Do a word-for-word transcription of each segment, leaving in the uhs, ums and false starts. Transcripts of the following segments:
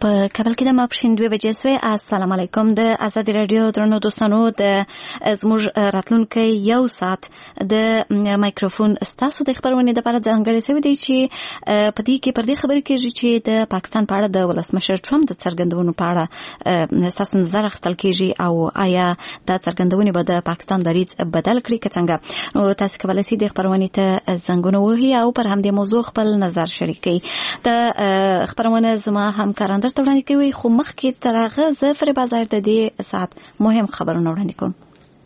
په کابل کې د ماپښین دوه بجې سوې. السلام علیکم. د آزادي رادیو درنو دوستانو د زموږ راتلونکي یو ساعت د مایکروفون ستاسو د خبرونې لپاره ځانګړی شوی دی چې په دې کې پر دې خبرې کېږي چې د پاکستان په اړه د ولسمشر ټرمپ د څرګندونو په اړه ستاسو نظر اخیستل کېږي او آیا دا څرګندونې به د پاکستان دریځ بدل کړي که څنګه. نو تاسو کولی شئ د خبرونې ته زنګونه ووهئ او پر همدې موضوع خپل نظر شریک کړئ. د خبرونه زما همکاران درته وړاندې کوي، خو مخکې تر هغه زه فریبا ظاهر د دې ساعت مهم خبرونه وړاندې کوم.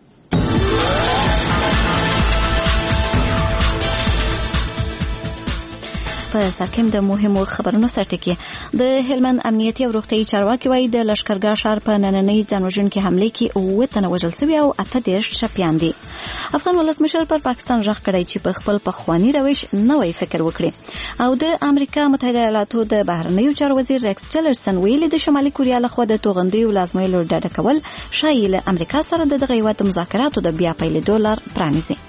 په ساکم د مهمو خبرونو سرټکی د هلمند امنیتي او روغتيایي چارواکي وايي د لشکرګاه ښار په نننۍ ځانوژونکې حمله کې اووه تنه وژل شوي او اته دېرش ټپیان دي. افغان ولسمشر پر پاکستان ژغ کړی چې په خپل پخواني روش نوی فکر وکړي او د امریکا متحده ایالاتو د بهرنیو چارو وزیر ریکس ټیلرسن ویلي د شمالي کوریا لخوا د توغندیو لازمایلو ډډه کول شایي له امریکا سره د دغه هیواد د مذاکراتو د بیا پیلېدو لار پرانیزي.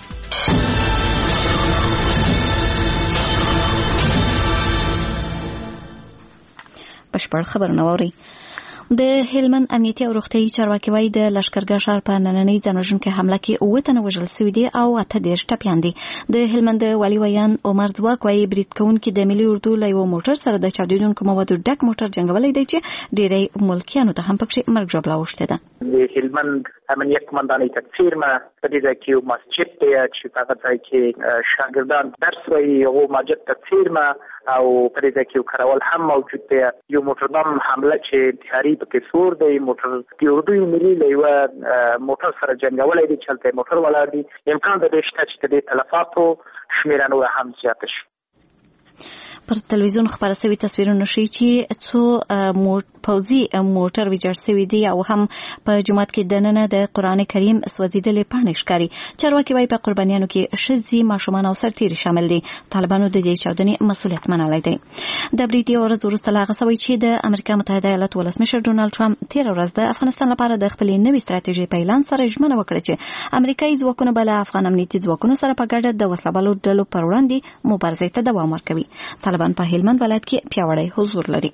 بشپړ خبرونه واورئ. د هلمند امنیتي او روغتيایي چارواکي وايي د لشکرګاه ښار په نننۍ ځانوژونکې حمله کې اووه تنه وژل شوي دي او اته دېرش ټپیان دي. د هلمند والي ویان عمر ځواک وايي برید کوونکي د ملي اردو له یوه موټر سره د چاودېدونکو موادو ډک موټر جنګولی دی چې ډېری ملکیانو ته هم پکې مرګ ژوبله اوښتې ده. د هلمند امنیت قمندانۍ تکفیر ما په دې ځای کې یو مسجد دی چې په هغه ځای کې شاګردان درس وایي، هغو مسجد تکفیر ما او په دې ځای کې یو کراول هم موجود دی. یو موټر بم حمله چې انتحاري پکې سور دی، موټر د اردو ملي له یوه موټر سره جنګولی دی چې هلته موټر ولاړ دی. امکان د دې شته چې د دې تلفاتو شمېره نوره هم زیاته شي. پر تلویزیون خبره شوي تصویرونه ښیي چې څو پوځي موټر ویجاړ شوي دي او هم په جومات کې دننه د قرآن کریم سوځېدلې پاڼې ښکاري. چارواکي وايي په قربانیانو کې ښځې، ماشومان او سرتېري شامل دي. طالبانو د دې چاودنې مسؤلیت منلی دی. د برید یوه ورځ وروسته له هغه شوی چې د امریکا متحده ایالاتو ولسمشر ډونالډ ټرمپ تېره ورځ د افغانستان لپاره د خپلې نوې ستراتیژۍ په اعلان سره ژمنه وکړه چې امریکایي ځواکونه به له افغان امنیتي ځواکونو سره په ګډه د وسلهبالو ډلو پر وړاندې مبارزې ته دوام ورکوي. طالبان په هلمند ولایت کې پیاوړی حضور لري.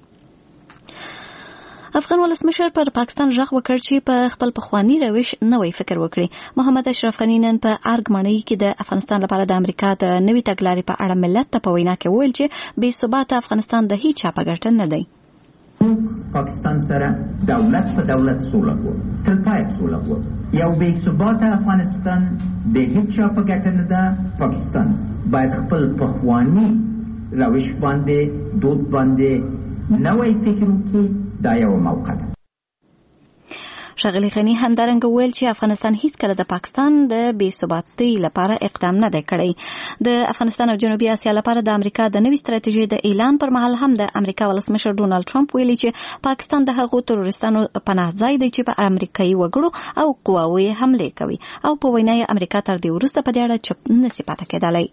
افغان ولسمشر پر پاکستان ژغ وکړ چې په خپل پخواني روش نوی فکر وکړي. محمد اشرف غني نن په ارګ ماڼۍ کې د افغانستان لپاره د امریکا د نوي تګلارې په اړه ملت ته په وینا کې ویل چې بې ثباته افغانستان د هیچ چا په ګټه نه دی. پاکستان سره دولت په دولت سوله غواړو، تلپایه سوله غواړو. یو بې ثباته افغانستان د هیچ چا په ګټه نه ده. پاکستان باید خپل پخواني روش باندې دود باندې نوی فکر وکړي. دا یو موقع ده. ښاغلي غني همدارنګه وویل چې افغانستان هیڅکله د پاکستان د بې ثباتۍ لپاره اقدام نه دی کړی. د افغانستان او جنوبي اسیا لپاره د امریکا د نوي ستراتیژۍ د اعلان پر مهال هم د امریکا ولسمشر ډونالډ ټرمپ ویلي چې پاکستان د هغو تروریستانو پناه ځای دی چې په امریکایي وګړو او قواوو یې حملې کوي او په وینا یې امریکا تر دې وروسته په دې اړه چپ نسي پاتې کېدلی.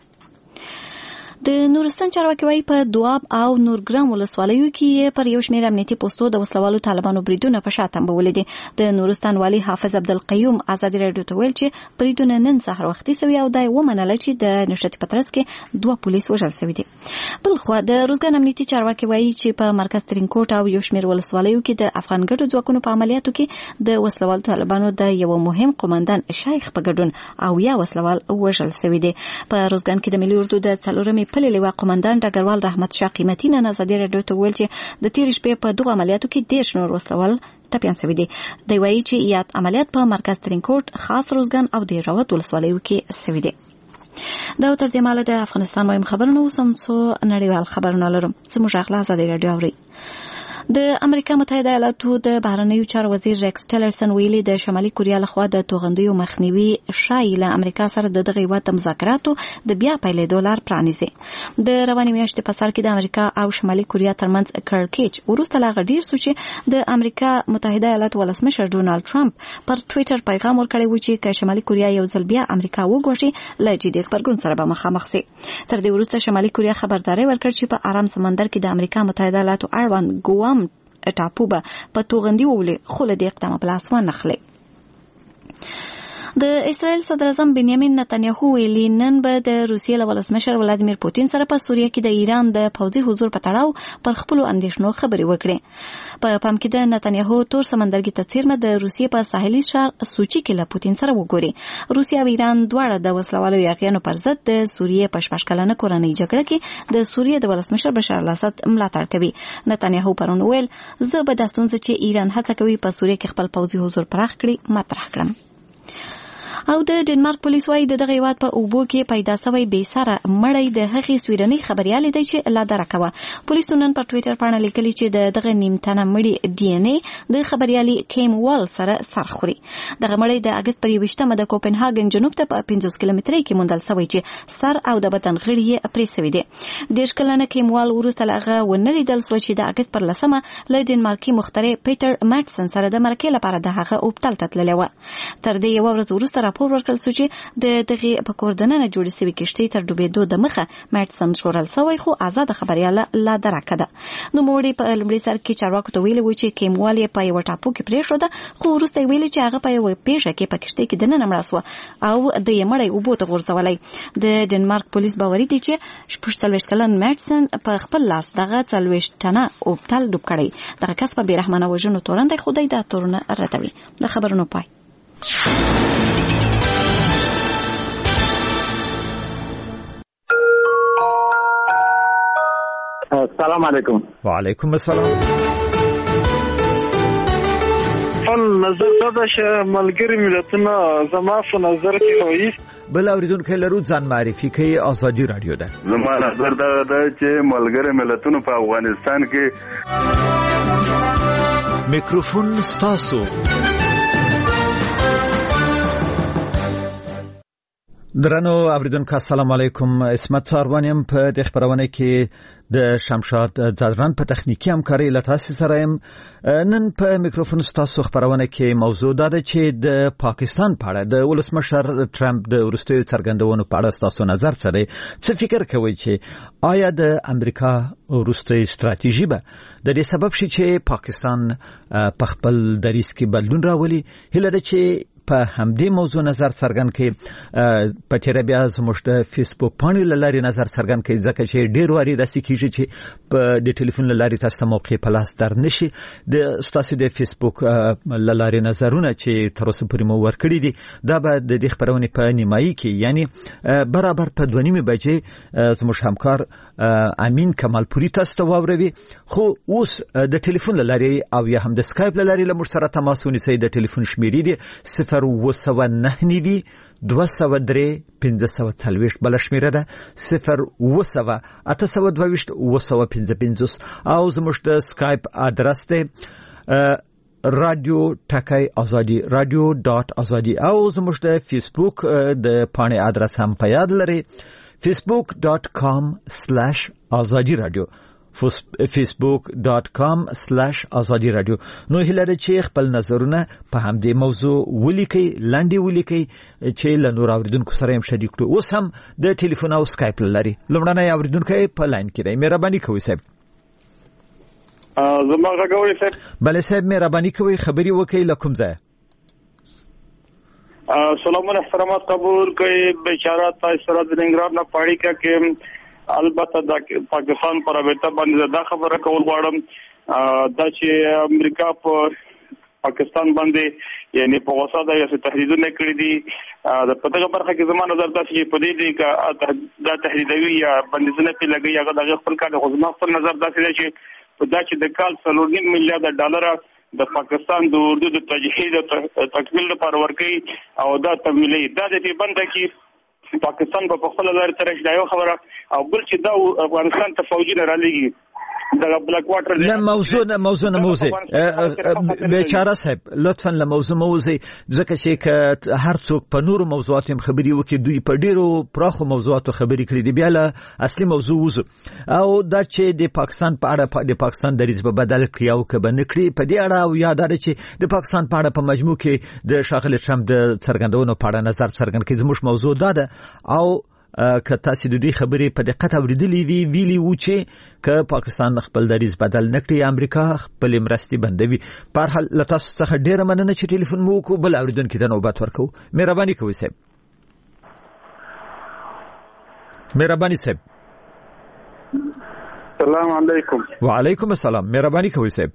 د نورستان چارواکي وايي په دواب او نورګرام ولسوالیو کې پر یو شمېر امنیتي پوستو د وسلوالو طالبانو بریدونه په شا تنبولي دي. د نورستان والي حافظ عبدالقیوم ازادي راډیو ته ویل چې بریدونه نن سهار وختي سوي او دا ومنله چې د نښتې په ترڅ کې دوه پولیس وژل سوي دي. بلخوا د روزګان امنیتي چارواکي وايي چې په مرکز ترینکوټ او یو شمېر ولسوالیو کې د افغان ګډو ځواکونو په عملیاتو کې د وسلوالو طالبانو د یو مهم قومندان شیخ په ګډون او یا وسلوال وژل سوي دي. په روزګان کې د ملي اردو د څلورمې پلې لواء قومندان ډګروال رحمت شاه قیمتي نن ازادي راډیو ته ویل چې د تېرې شپې په دغو عملیاتو کې دېرش نور وسلوال ټپیان شوي دي. دی وایي چې یاد عملیات په مرکز ترینکوټ، خاص روزګان او د راوت ولسوالیو کې شوي دي. دا تر دې مهاله د افغانستان مهم خبرونه اوس هم څو نړیوال خبرونه لرم. زموږ اخلاص ازادي راډیو اورئ. د امریکا متحده ایالاتو د بهرنیو چارو وزیر ریکس ټیلرسن ویلي د شمالي کوریا لخوا د توغندیو مخنیوي شایي له امریکا سره د دغه هیواد د مذاکراتو د بیا پیلېدو لار پرانیزي. د روانې میاشتې په سر کې د امریکا او شمالي کوریا ترمنځ کړکېچ وروسته لا غډیر سو چې د امریکا متحده ایالاتو ولسمشر ډونالډ ټرمپ پر ټویټر پیغام ورکړی و چې که شمالي کوریا یو ځل بیا امریکا وګواښي له جدي غبرګون سره به مخامخ شي. تر دې وروسته شمالي کوریا خبرداری ورکړ چې په آرام سمندر کې د امریکا متحده ایالاتو اړوند ګوام ټاپو به په توغندي وولي، خو له دې اقدامه په لاس ونه خلي. د اسرائیل صدر اعظم بنیامین نتنیاهو ویلي نن به د روسیې له ولسمشر ولادیمیر پوتین سره په سوریه کې د ایران د پوځي حضور په تړاو پر خپلو اندېښنو خبرې وکړې. په پام کې د نتنیاهو تور سمندرګي ته څیرمه د روسیې په ساحلي ښار سوچي کې له پوتین سره وګوري. روسیه او ایران دواړه د وسلوالو یاغیانو پر ضد د سوریې په شپږ کلنه کورنۍ جګړه کې د سوریې د ولسمشر بشار الاسد ملاتړ کوي. نتنیاهو پرون ویل زه به د ستونزې چې ایران هڅه کوي په سوریه کې خپل پوځي حضور پراخ کړي مطرح کړم. او د ډنمارک پولیس وايي د دغه هیواد په اوبو کې پیدا شوی بې سره مړی د هغې سویډنۍ خبریالې دی چې لا درکه وه. پولیسو نن پر ټویټر پاڼه لیکلي چې د دغه نیم تنه مړي ډي ان اے د خبریالې کیم وال سره سر خوري. دغه مړی د اګست پر یوویشتمه د کوپنهاګن جنوب ته په پنځوس کیلومترۍ کې موندل شوی چې سر او د بدن غړي یې پرې شوي دي. دېرش کلنه کیم وال وروسته له هغه ونه لیدل شوه چې د اګست پر لسمه له ډنمارکي مخترع پیټر ماټسن سره د مرکې لپاره د هغه اوبتل ته تللی وه. تر دې یوه ورځ وروسته راپور ورکړل شو چې د دغه په کور دننه جوړې شوې کښتۍ تر ډوبېدو د مخه ماټسن ژغورل شوی خو آزاده خبریاله لا درکه ده. نوموړي په لومړي سر کې چارواکو ته ویلي و چې کیم وال یې په یوه ټاپو کې پرېښوده خو وروسته یې ویلي چې هغه په یوه پیښه کې په کښتۍ کې دننه مړه شوه او د یې مړی اوبو ته غورځولی. د ډنمارک پولیس باوري دی چې شپږ څلوېښت کلن ماټسن په خپل لاس دغه څلوېښت ټنه اوبتل ډوب کړی. دغه کس په بېرحمانه وژنو تورن دی خو دی دا تورونه ردوي. د خبرونو پای. السلام علیکم. وعلیکم السلام. خپل نظر دا چې ملګری ملتونه زما په نظر کې وایي بل اوریدونکو لرو ځان معرفي کوي. آزادي رادیو ده. زما نظر دا ده چې ملګری ملتونه په افغانستان کې میکروفون ستاسو. درنو اوریدونکو السلام علیکم. اسمت ساروانیم په د خبرونه کې د شمشاد زادران په تخنیکی همکاري له تاسو سره يم. نن په میکروفون ستاسو خبرونه کې موضوع ده چې د پاکستان په اړه د ولسمشر ټرمپ د ورستیو څرګندونو په اړه تاسو نظر څه دی؟ څه فکر کوئ چې آیا د امریکا ورستیو ستراتیژي به د دې سبب شي چې پاکستان په خپل دریځ کې بدلون راولي؟ هله ده چې په همدې موضوع نظر څرګند کړي. په تیر بیا زموږ د فیسبوک باندې لاري نظر څرګند کړي ځکه چې ډیر واري راسي کیږي چې په د ټلیفون لاري تاسو موقع په لاس در نشي. د تاسو د فیسبوک لاري نظرونه چې تر اوسه پورې مو ورکړي دي دا به د دې خبرونه په نیمایي کې یعنی برابر په دوه نیمه بجې زموږ همکار امین کمالپوري تاسو ته واوروي. خو اوس د ټلیفون لاري او یا هم د اسکایپ لاري له موږ سره تماس ونیسئ. د ټلیفون شمیرې دي صفر و سوه نه نوي دوه سوه درې پنځه سوه څلوېښت بله شمیره ده صفر و سوه اته سوه دوه ویشت اوه سوه پنځه پنځوس او زموږ د اسکایپ ادرس دی رادیو ټکی آزادي رادیو ډاټ آزادي او زموږ د فیسبوک د پاڼې ادرس هم په یاد لري فیسبوک ډاټ کام سلیش آزادي رادیو facebook dot com slash azadi radio. نو هیله چې خپل نظرونه په همدې موضوع ولیکئ لاندې ولیکئ چې له نور اوریدونکو سره هم شریک کړو. اوس هم د ټلیفون او اسکایپ لري. لومړنی اوریدونکو په لاین کې دی. مهرباني کوئ صاحب. زما غږوي صاحب. بله صاحب مهرباني کوئ خبري وکړئ له کوم ځای. سلام احترامات قبول کړئ. بیچاره تاسو سره د ننګرهار نه پاړی کې البته د پاکستان پر رابطه باندې دا خبره کول غواړم دا چې امریکا په پاکستان باندې یعنی په وسه دا یو تهدیدونه کړی دي. د پدغه برخه کې زموږ نظر دا چې په دې دی چې دا تهدیدوي یا بندیزونه په لګي هغه د خپل کار د خدمت خپل نظر دا چې په دا چې د کال څلور نیم میلیارډ ډالر د پاکستان د اردو د تجهیز او تکمیل لپاره ورکړي او دا تمویلي دا د دې بنده کې پاکستان په خپل لار ترش دا یو خبره او بل چې دا افغانستان ته فوجي نه رالېږي دا بلاک واټر نه موضوع نه موضوع نه موضوع بیچاره صاحب لطفا له موضوع موضوع ځکه چې هر څوک په نورو موضوعاتو خبري وکړي دوی په ډیرو پراخو موضوعاتو خبري کړي دي بیا له اصلي موضوع وځو او دا چې د پاکستان په اړه د پاکستان دریځ په بدل کړی او کبه نه کړی په دې اړه او یاد لري چې د پاکستان په اړه په مجموع کې د شاغل ټرمپ د څرګندونو په اړه نظر څرګند کړي زموږ موضوع دا ده او که تاسو د دې خبرې په دقت اوریدلې وی ویلي و چې که پاکستان خپل دریز بدل نکړي امریکا خپل مرستي بندوي. په هر حال له تاسو څخه ډیره مننه چې ټلیفون مو وکړو. بل اوریدونکو ته نوبت ورکو. مهرباني کوئ صاحب. مهرباني صاحب. السلام علیکم. وعلیکم السلام. مهرباني کوئ صاحب.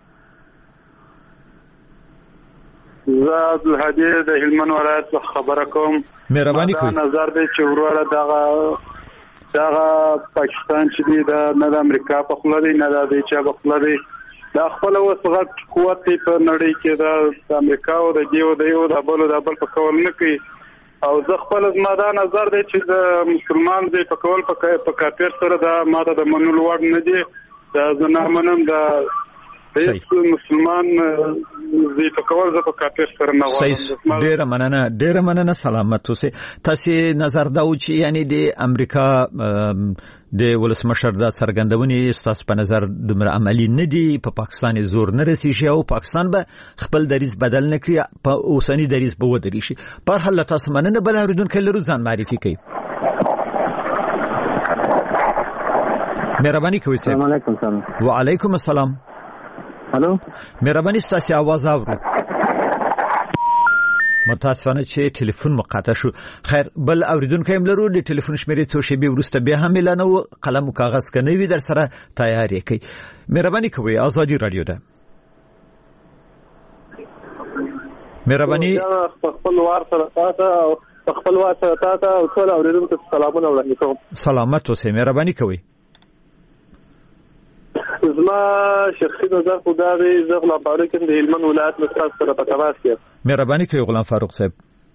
زه عبدالهادي د هلمند ولایت خبره کوم. مهرباني کوئ. نظر دی چې وروره دغه دغه پاکستان چې دی دا نه د امریکا په خوله دی نه د دې چا په خوله دی. دا خپل وسغت قوت په نړۍ کې د امریکا او د دیو د یو د بل د بل په کول نه کوي. او زه خپل زما دا نظر دی چې د مسلمان دی په کول په کافر سره دا ماده د منلو وړ نه دی. دا زه نه منم دا مسلمان زی په کول زه په کافر سره نه غواړم. ډیره مننه ډیره مننه. سلامت اوسئ. تاسو نظر دا و چې یعنی د امریکا د ولسمشر د څرګندونې ستاسو په نظر دومره عملی نه دی، په پاکستان زور نه رسیږي او پاکستان به خپل دریز بدل نه کړي، په اوسنی دریز به ودرې شي. په هر حال تاسو مننه. بل اوریدونکو لرو ځان معرفي کړئ. مهرباني کوئ. السلام علیکم. سلام. وعلیکم السلام. هلو. مهرباني ستاسو आवाज اورو. متاسفانه چې ټلیفون مقاطع شو. خیر بل اوریدونکو هم لرو. د ټلیفون شمیرې څو شیبې وروسته بیا هم اعلان او قلم او کاغذ کنه وي در سره تیار کړئ. مهرباني کوئ. آزادي رادیو ده. مهرباني خپل وار سره تاسو خپل وار سره تاسو او ټول اوریدونکو سلامونه وړاندې کوم. سلامت اوسئ. مهرباني کوئ. زما شخصي نظر خو دا دی زه غلام فاروق د هلمند ولایت مستاس سره په تماس کې. مهرباني کوئ غلام فاروق صاحب.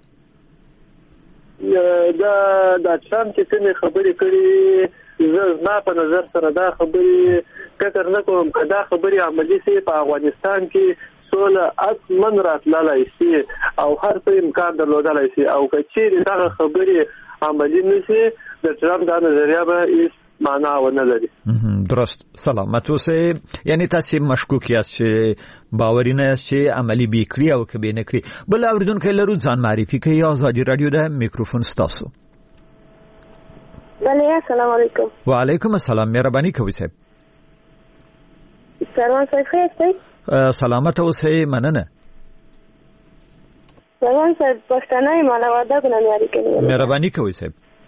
دا د ټرمپ چې کومې خبرې کړي زه زما په نظر سره دا خبرې فکر نه کوم که دا خبرې عملي شي په افغانستان کې سوله اصلاً راتللی شي او هر څه امکان درلودلی شي. او که چیرې دغه خبرې عملي نه شي د ټرمپ دا نظریه به هیڅ معنا ونه لري. درست. سلامت اوسئ. یعنی تاسو مشکوک یاست چې باوري نه یاست چې عملی به کړی او که به نه کړی. بل اوریدونکو لرو ځان معرفي کوي. آزادي رادیو ده. میکروفون ستاسو. بله. السلام علیکم. وعلیکم السلام. مهرباني کوئ صاحب. سلام صاحب خیر یاست؟ سلامت اوسئ. مننه. سلام صاحب پښتنه مالا وعده ګنام یاري کوي. مهرباني کوئ صاحب.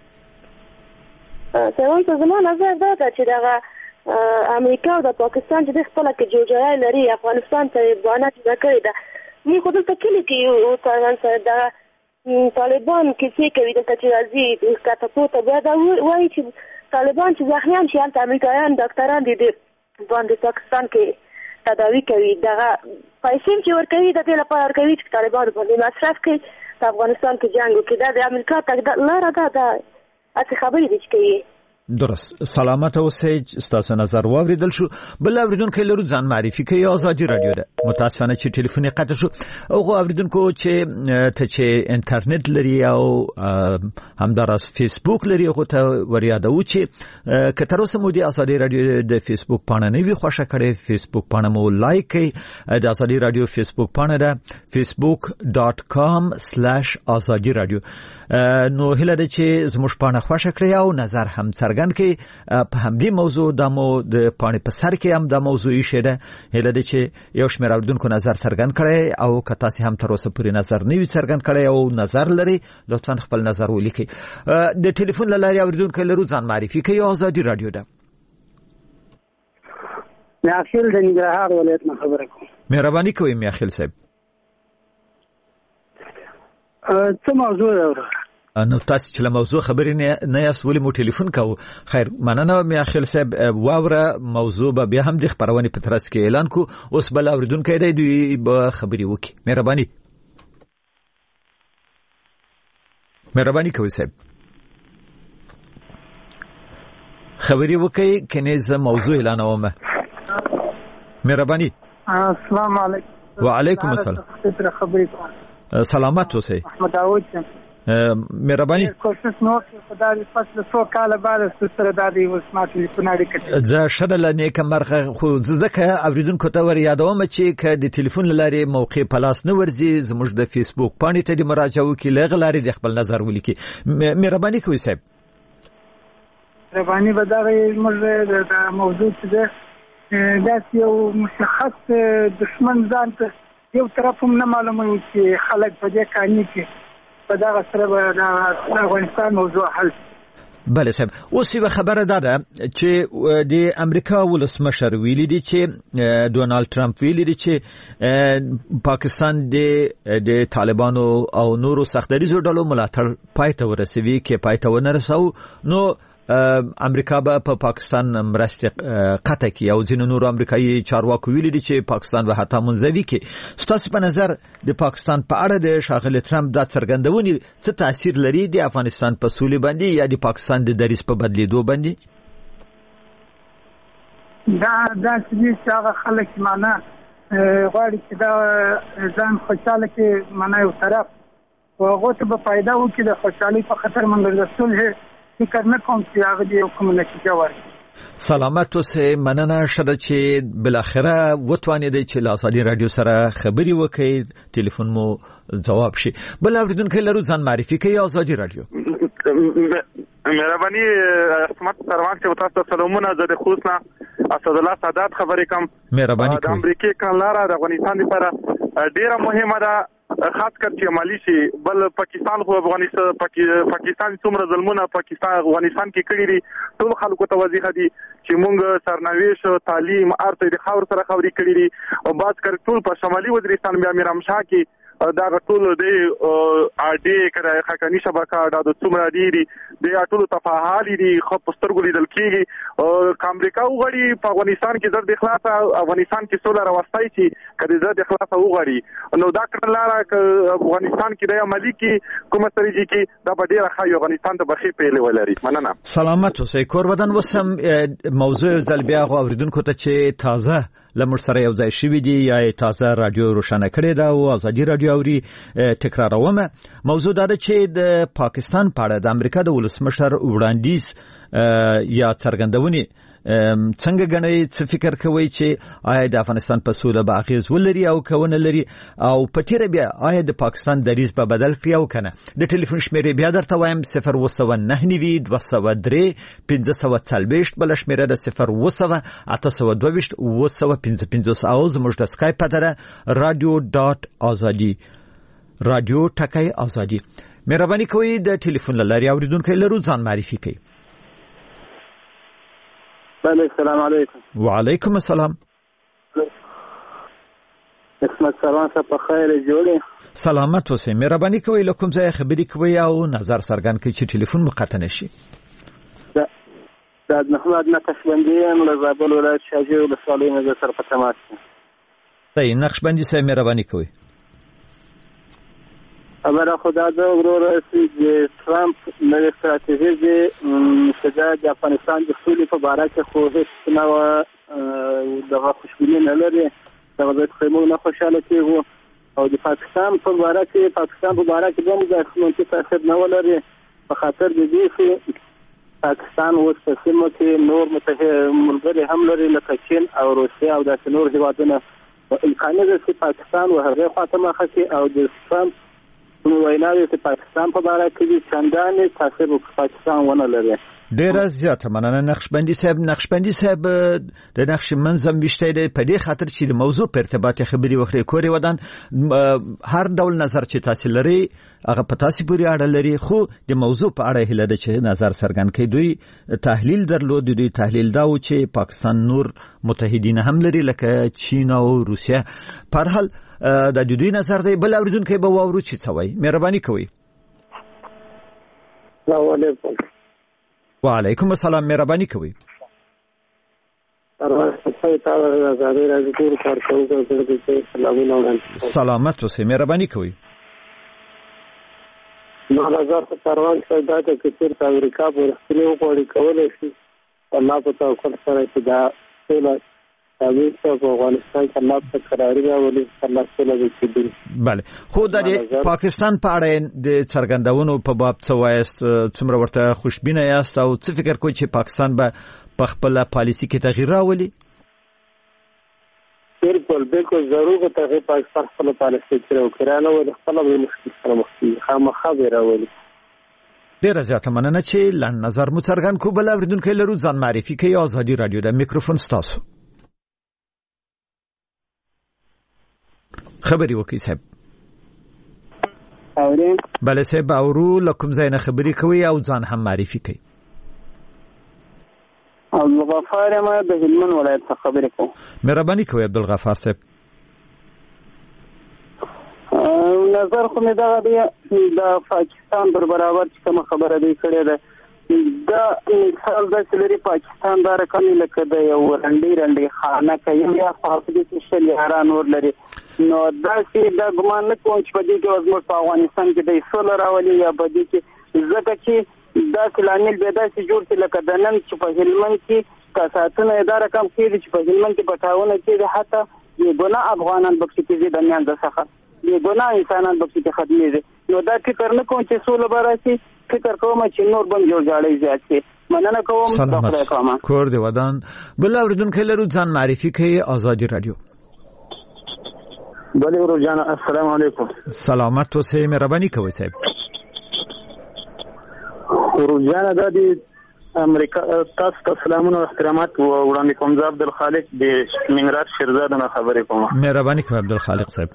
سلام صاحب زما نظر دا ده چې دغه امریکا او د پاکستان چې د خپل کې جوړجاړی لري افغانستان ته بانه چې کړی ده. موږ خو دلته کلی کې او طالبان سره د طالبان کیسې کوي دلته چې راځي کته پورته بیا دا وایي چې طالبان چې زخمیان شي هلته امریکایان ډاکټران دي د باندې پاکستان کې تداوی کوي. دغه پیسې چې ورکوي د دې لپاره ورکوي چې طالبان باندې مصرف کوي په افغانستان کې جنګ وکړي. دا د امریکا تګ لاره ده. دا اته خبرې دي چې کوي. درست. سلامت اوسئ. ستاسو نظر واوریدل شو. بل اوریدونکو لرو ځان معرفي کوي. آزادي رادیو ده. متاسفانه چې ټلیفون قطع شو. او اوریدونکو چې ته چې انټرنیټ لري او همدارس فیسبوک لري هغه ته وریادو چې کتر اوسه مو د آزادي رادیو د فیسبوک پاڼه نه وي خوښه کړئ. فیسبوک پاڼه مو لایک کړئ. د آزادي رادیو فیسبوک پاڼه ده facebook dot com slash azadi radio. نو هله د چې زموږ پاڼه خوښه کړئ او نظر هم څرګند کړئ په همدې موضوع. د مو د پاڼې په سر کې هم د موضوع یې ده. هله د چې یو شمېر اوریدونکو نظر څرګند کړئ او که تاسو هم تر اوسه پورې نظر نه وي څرګند کړئ او نظر لري لطفا خپل نظر ولیکئ. د ټلیفون له لارې اوریدونکو لرو ځان معرفي کوي. آزادي رادیو ده. میاخیل د ننګرهار ولایت نه خبره کوم. مهرباني کوئ میاخیل صاحب. څه موضوع ده؟ نو تاسو چې له موضوع خبرې نه یاست ولې مو ټلیفون کوو. خیر مننه میاخیل صاحب. واوره موضوع به بیا هم د خبرونې په ترڅ کې اعلان کو. اوس بل اوریدونکو دی دوی به خبرې وکړي. مهرباني. مهرباني کوئ صاحب. خبرې وکړئ کنه زه موضوع اعلانوم. مهرباني. السلام علیکم. وعلیکم السلام. سلامت اوسئ. احمد داوود. مهرباني. کوشش نو خدای فصل څو کال بعد سره د دې وسمات ټلیفون اړیکه زه شدل نیک مرغه خو ځکه اوریدونکو ته ور یادوم چې ک د ټلیفون لارې موقع پلاس نه ورزي زموږ د فیسبوک پاڼې ته د مراجعه وکړي لغه لارې د خپل نظر ولیکي. مهرباني کوئ صاحب. رباني به دغه موږ د موضوع چې ده داسې یو مشخص دشمن ځان ته یو طرف هم نه معلوموي چې خلک په دې قانع کې په دغه سره به د افغانستان موضوع حل بله صاحب اوس یوه خبره دا ده چې د امریکا ولسمشر ویلي دي چې ډونالد ټرمپ ویلي دي چې پاکستان د طالبانو او نورو سختدریزو ډلو ملاتړ پای ته ورسوي کې پای ته ونه رسو نو امریکا به په پاکستان مرستې قطع کړي او ځینو نورو امریکایي چارواکو ویلي دي چې پاکستان به حتی منزوي کړي. ستاسو په نظر د پاکستان په اړه د ښاغلي ټرمپ دا څرګندونې څه تاثیر لري د افغانستان په سولې باندې یا د پاکستان د دریځ په بدلیدو باندې؟ دا داسې دي چې هغه خلک معنا غواړي چې دا ځان خوشحاله کړي معنا یو طرف او هغو ته به فایده وکړي د خوشحالۍ په خاطر موږ د صلح فکر نه کوم چې هغه دې کومه نتیجه ورکړي. سلامت اوسئ. مننه شته چې بالاخره وتوانېدئ چې له ازادي رادیو سره خبرې وکړئ، ټلیفون مو ځواب شي. بل اوریدونکی لرو، ځان معرفي کړئ. ازادي رادیو. مهرباني اسمت سروان چې تاسو ته سلامونه. زه د خوست نه اسد الله سادات خبرې کوم. مهرباني د امریکای کانلاره د افغانستان لپاره ډیره مهمه ده، خاص کر چې عملی شي. بل پاکستان خو افغانستان پاکستان څومره ظلمونه پاکستان افغانستان کې کړی دي، ټول خلکو ته وظیفه دي چې مونږ سرنويش تعلیم ارته د خاور سره خبرې کړې دي او باز کر ټول په شمالي وزیرستان بیا میرام شاه کې دا ټول د اډي کړه خاکني شبکه دا د څومره دي د ټول تفاعل دي خو پسترګو لیدل کېږي او امریکا وغړي په افغانستان کې زړه د اخلاص افغانستان کې سوله راوستای شي کله زړه د اخلاص وغړي نو دا کړلاره افغانستان کې د عملی کې کومه طریقې کې دا ډیره ښه افغانستان ته بخي پیلې ولري. مننه. سلامت اوسئ. کور بدن وسم موضوع ځل بیا غو اوریدونکو ته چې تازه لمر سره یو ځای شوی دی یا تازه رادیو روشنه کړی دا او ازادي رادیو اوري تکرارومه. موضوع دا ده چې د پاکستان په اړه د امریکا د ولسمشر وړاندیز یا څرګندونې څنګه غنئ، څه فکر کوئ چې آیا د افغانستان په سوله به اغیز ولري او کونه لري او په تیر بیا آیا د پاکستان دریځ به بدل کړي او کنه؟ د ټلیفون شمیرې بیا درته وایم صفر اووه نهه نوي دوه سوه درې پنځه سوه څلوېښت، بل شمیره د صفر اووه اته سوه دوه ویشت اووه سوه پنځه پنځوس او زموږ د سکایپ پته رادیو ډاټ ازادي رادیو ټکای ازادي. مهرباني کوئ د ټلیفون لاري اوریدونکو لرو، ځان معرفي کړئ. السلام علیکم. وعلیکم السلام. اسمت سروان صاحب په خیر جوړې؟ سلامت اوسئ. مهرباني کوئ له کوم ځای خبرې کوئ او نظر څرګند کړئ چې ټلیفون مو قطع نشي. دا محمد نقشبندي یم له زابل ولایت شاجوی ولسوالۍ نه در سره په تماس یم. صحیح. نقشبندي صاحب مهرباني کوئ. خبره خدا ده وروره چې ټرمپ نوې ستراتیژي چې د افغانستان د سولې په باره کې خو هیڅ نه دغه خوشبیني نه لري، دغه باید خو موږ نه خوشحاله کېږو او د پاکستان په باره کې پاکستان په باره کې هم د منفي تاثیر نه ولري په خاطر د دې چې پاکستان اوس په سیمه کې نور متحد ملګري هم لري لکه چین او روسیه او داسې نور هېوادونه. امکاني ده چې پاکستان وهغې خواته مخه کړي او د ټرمپ ویناوي چې پاکستان په باره کې چندانې تاثیر په پاکستان ونه لري. ډیره زیاته مننه نقشبندي صاحب. نقشبندي صاحب د نقش منظم وشته دی په دې خاطر چې د موضوع په ارتباط خبري وکړي. کوري ودان هر ډول نظر چې تاسو لري هغه په تاسو پورې اړه لري، خو د موضوع په اړه هله د چې نظر څرګند کړي. دوی تحلیل درلود، دوی تحلیل دا و چې پاکستان نور متحدین هم لري لکه چین او روسیه. په هر حال دا د دوی نظر دی. بل اوریدونکو به واورو چې څه وایي. مهرباني کوئ. السلام علیکم. وعلیکم السلام. مهرباني کوئ. سلامت اوسئ. مهرباني کوئ. نظر په پروان کې دا د کثیر په امریکا په رښتینی وګړي کولای شي الله په توکل سره چې دا ټول تعویض په افغانستان کې الله په قراري راولي الله سره وکړي. بله. خو د پاکستان په اړه د څرګندونو په باب څه وایست؟ څومره ورته خوشبینه یاست او څه فکر کوئ چې پاکستان به په خپل پالیسي کې تغییر راولي؟ بالکل بالکل ضرور به تغییر پاکستان خپل پالیسي کې راوړي، نه و د خپل مشکل سره مخ خامخا به راولي. ډیره زیاته مننه چې لاند نظر مو څرګند کو. بل اوریدونکو لرو ځان معرفي کوي. ازادي رادیو د میکروفون ستاسو خبري وکي صاحب. اورین بله صاحب اورو لکم زین خبري کوي او ځان هم معرفي کوي. عبدالغفار ما د هلمند ولایت څخه خبرې کوم. مهرباني کوي عبدالغفار صاحب. نظر خو مې دغه دی د پاکستان پر برابر چې کومه خبره دی کړې ده دا مثال داسې لري پاکستان دا رقم لکه د یو رنډۍ رنډۍ خانه کوي یا خو په دې کې شل یاران ور لري نو داسې دا ګمان نه کوم چې په دې کې زموږ په افغانستان کې د سوله راولي یا په دې کې ځکه چې داسې لامل به داسې جوړ شي لکه د نن چې په هلمند کې کساتونه دا رقم کېږي چې په هلمند کې پټاونه کېږي حتی د ګناه افغانان پکې کېږي د میانځ څخه د ګناه انسانان پکې ختمېږي. نو دا فکر نه کوم چې سوله به راشي، فکر کوم چې نور بم جوړجاړی زیات شي. مننه کوم د خدای پامان. کور دی ودان. بل اوریدونکو لرو ځان معرفي کوي. ازادي رادیو. بله ورو جان السلام علیکم. سلامت اوسئ. مهرباني کوئ صاحب. ورو جان دا دی امریکا تاسو ته سلامونه او احترامات وړاندې کوم. زه عبدالخالق د ننګرهار شیرزاد نه خبرې کوم. مهرباني کوئ عبدالخالق صاحب.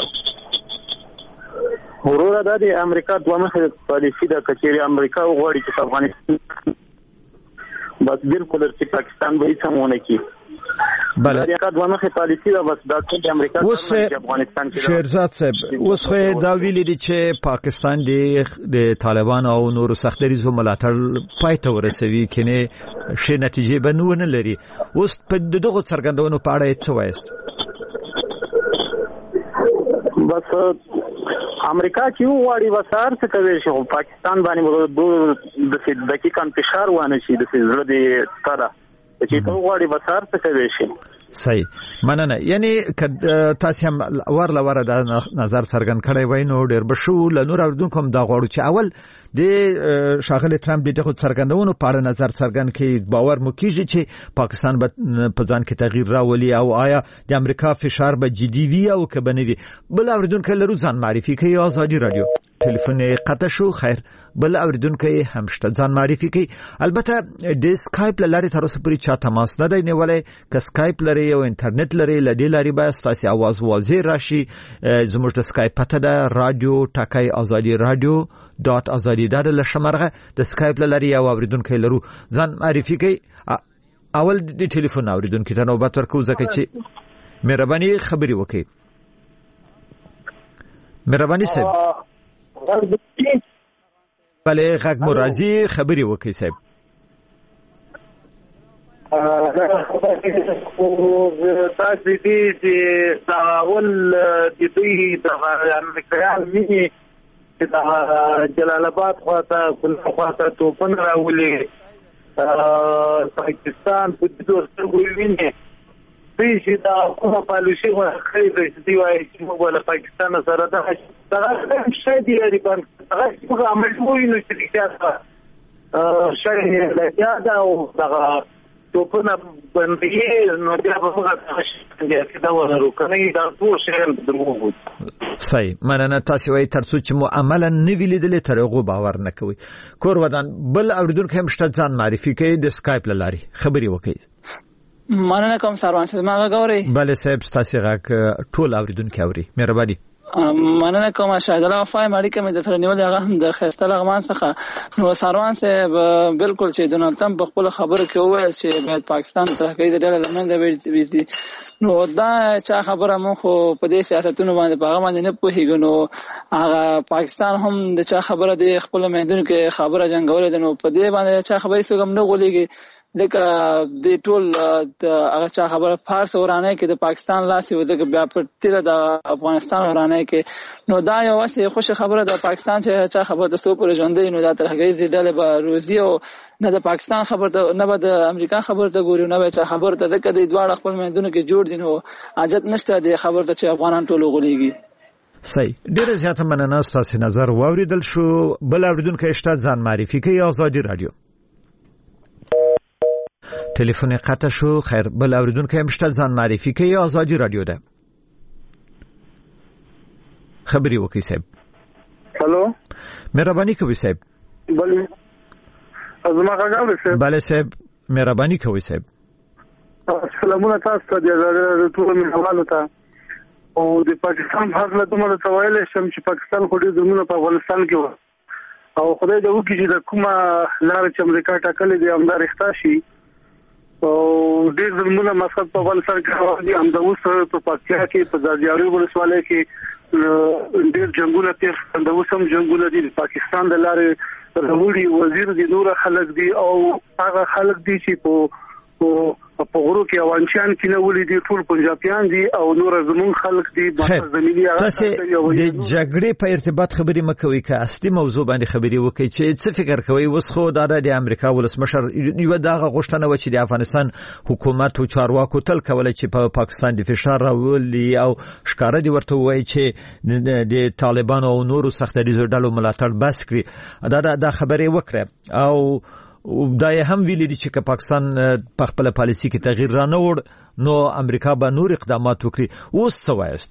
وروره دا د امریکا دوه مخه پالیسي د کچېری امریکا وغواړي چې افغانستان بس بالکل چې پاکستان به هیڅ مونږ کی. بله امریکا دوه مخه پالیسي دا بس د امریکا څخه افغانستان کې شیرزاد صاحب اوس خو دا ویلي دي چې پاکستان د طالبان او نورو سختدریزو ملاتړ پای ته ورسوي کنه شي نتیجې به نه لري. اوس په دغه څرګندونو په اړه څه وایست؟ بس امریکا چې وغواړي وسار څه کوي شي پاکستان باندې د دقیقاً فشار وانه شي د زړه د ستاره چې ته وغواړي وسار څه کوي شي. صحیح مننه. یعنی تاسو هم ورله ور د نظر څرګند کړی وای نو ډیر بشو ل نور اوردونکو هم دا غواړو چې اول د شاغل ترامپ دغه څرګندونو په اړه نظر څرګند کړي. باور مو کیږي چې پاکستان په ځان کې تغییر راولي او آیا د امریکا فشار به جدي وي او که بنوي؟ بل اوردونکو لرو ځان معرفي کوي. ازادي رادیو. ټلیفون قطع شو. خیر بل اوردونکو هم شته ځان معرفي کوي. البته د اسکایپ لارې تر اوسه پورې چا تماس نه دی نیولای. که اسکایپ لري او انټرنیټ لري لدې لارې به تاسو आवाज واضح راشي. زموږ د اسکایپ پته ده رادیو ټاکای ازادي رادیو ډاټ ازادي دا د لشمرغه د اسکایپ لري او اوریدونکو لرو ځان معرفي کوي. اول د ټلیفون اوریدونکو ته نوبت ورکو ځکه چې مهرباني خبري وکړي. مهرباني صاحب. بله غږ مو راځي خبري وکړي صاحب. تاسو دې چې دا اول د دوی د امریکایان مینه چې د جلال آباد خواته کله خواته توپن راولي پاکستان په دې ډول ویني دوی چې دا کومه پالیسي ورکړي د دې وایي چې موږ له پاکستان سره دا څنګه شي دی لري په هغه څه عمل کوي نو چې دا شي له یاد او دا توپنه باندې نو دا په هغه څه دا ورو کني دا ټول شي دروغ. صحیح مننه. تاسو وايي ترڅو چې مو عملا نه ویلیدل تر هغه باور نه کوي. کور ودان. بل اوریدونکو هم شته ځان معرفي کوي د اسکایپ لاري خبري وکړي. مننه کوم سروان صاحب ما غوړي. بله صاحب تاسو غږ ټول اوریدونکو اوري. مهرباني. مننه کوم شاهد الله وفای مالی کوم د سره نیول هغه هم د خسته لغمان څخه نو سروان صاحب بالکل چې ډونالد ټرمپ په خپل خبرو کې وویل چې باید پاکستان ترکیه د ډله لمنځه وړي نو دا چا خبره مو خو په دې سیاستونو باندې په هغه باندې نه پوهیږو. نو هغه پاکستان هم د چا خبره د خپل میدان کې خبره جنگول دي نو په دې باندې چا خبرې څنګه نه غولېږي لکه د ټول د هغه چا خبره فارس ورانه کې د پاکستان لاسي وځي بیا په تیر د افغانستان ورانه کې نو دا یو څه خوش خبره د پاکستان چې چا خبره د سو پر ژوندې نو دا تر هغه زیاده به روزي او نه د پاکستان خبر ته نه به د امریکا خبر ته ګوري نه به چا خبر ته د کدي دواړه خپل میدانونو کې جوړ دي نو حاجت نشته د خبر ته چې افغانان ټول غولېږي. صحیح. ډیره زیاته مننه. تاسو نظر واوریدل شو. بل اوریدونکو شته ځان معرفي کوي. ازادي رادیو. ټلیفون قطع شو. خیر بل اوریدونکو هم شته ځان معرفي کوي. ازادي رادیو ده خبري وکي صاحب. هلو. مهرباني کوي صاحب. بله زما غاغه صاحب بله صاحب مهرباني کوئ صاحب. سلامونه تاسو ته د ټول مینوالو ته او د پاکستان په اړه دومره څه ویلی شم چې پاکستان خو ډېر ظلمونه په افغانستان کې وو او خدای دې وکړي چې د کومه لاره چې امریکا ټاکلې دي همدا رښتا شي او ډېر ظلمونه مقصد په افغانستان کې روان دي. همدا اوس په پکتیا کې په ځاځیاري ولسوالۍ کې ډېر جنګونه تیر همدا اوس هم جنګونه دي. پاکستان د لارې راوړي وزیر دي نور خلک دي او هغه خلک دي چې په په غرو کې اوانچان کې نه ولې دي ټول پنجابیان دي او نور زمون خلک دي زمینی تاسو د جګړې په ارتباط خبرې مکوئ که اصلي موضوع باندې خبرې وکړي چې څه فکر کوي اوس خو دا د امریکا ولسمشر یو دغه غوښتنه و چې د افغانستان حکومت او چارواکو تل کوله چې په پاکستان د فشار راولي او ښکارا دي ورته وایي چې د طالبانو او نورو سختریزو ډلو ملاتړ بس کړي. دا د خبرې وکړه او دا هم ویلي دي چې پاکستان په خپل پالیسي کې تغییر را نه وړ نو امریکا به نور اقدامات وکړي. اوس څه وایست؟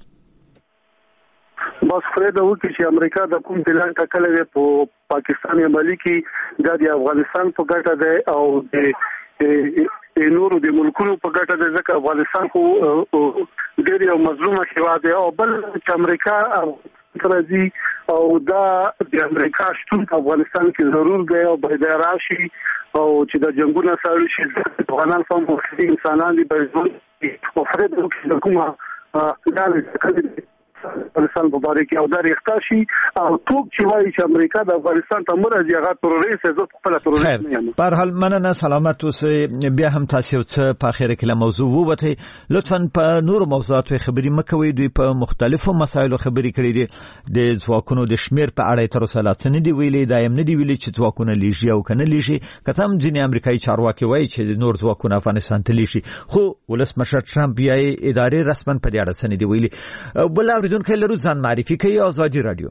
بس فريده وکړي چې امریکا د کوم پلان ټاکلی دی په پاکستان عملي کې د افغانستان په ګټه دی او د نورو د ملکونو په ګټه دی ځکه افغانستان خو ډېر یو مظلومه هیواد دی او بل چې امریکا راځي او دا د امریکا شتون په افغانستان کې ضرور دی او باید راشي او چې د جنگونو سره شي افغانان هم مخکې انسانان دي په ځون او فرد د کومه لاره کړي افغانستان په اړه کې او دا ریښتا شي او ټوک چې وایي چې امریکا د افغانستان ته مرزي هغه تروریست عزت خپل تروریست نه یم. په هر حال مننه سلامت اوسئ. بیا هم تاسو څه په اخر کې له موضوع ووته لطفا په نور موضوعاتو خبرې مکوئ. دوی په مختلفو مسایلو خبرې کړې دي. د ځواکونو د شمیر په اړه تر اوسه لا څه نه دی ویلي. دایم نه دی ویلي چې ځواکونه لیږي او کنه لیږي. کته هم ځینې امریکایي چارواکي وایي چې نور ځواکونه افغانستان ته لیږي خو ولسمشر ټرمپ یې ادارې رسمن په دې اړه څه نه دی ویلي. بل اوریدونکو لرو ځان معرفي کوي. آزادي رادیو.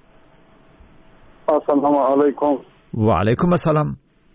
السلام علیکم. وعلیکم السلام.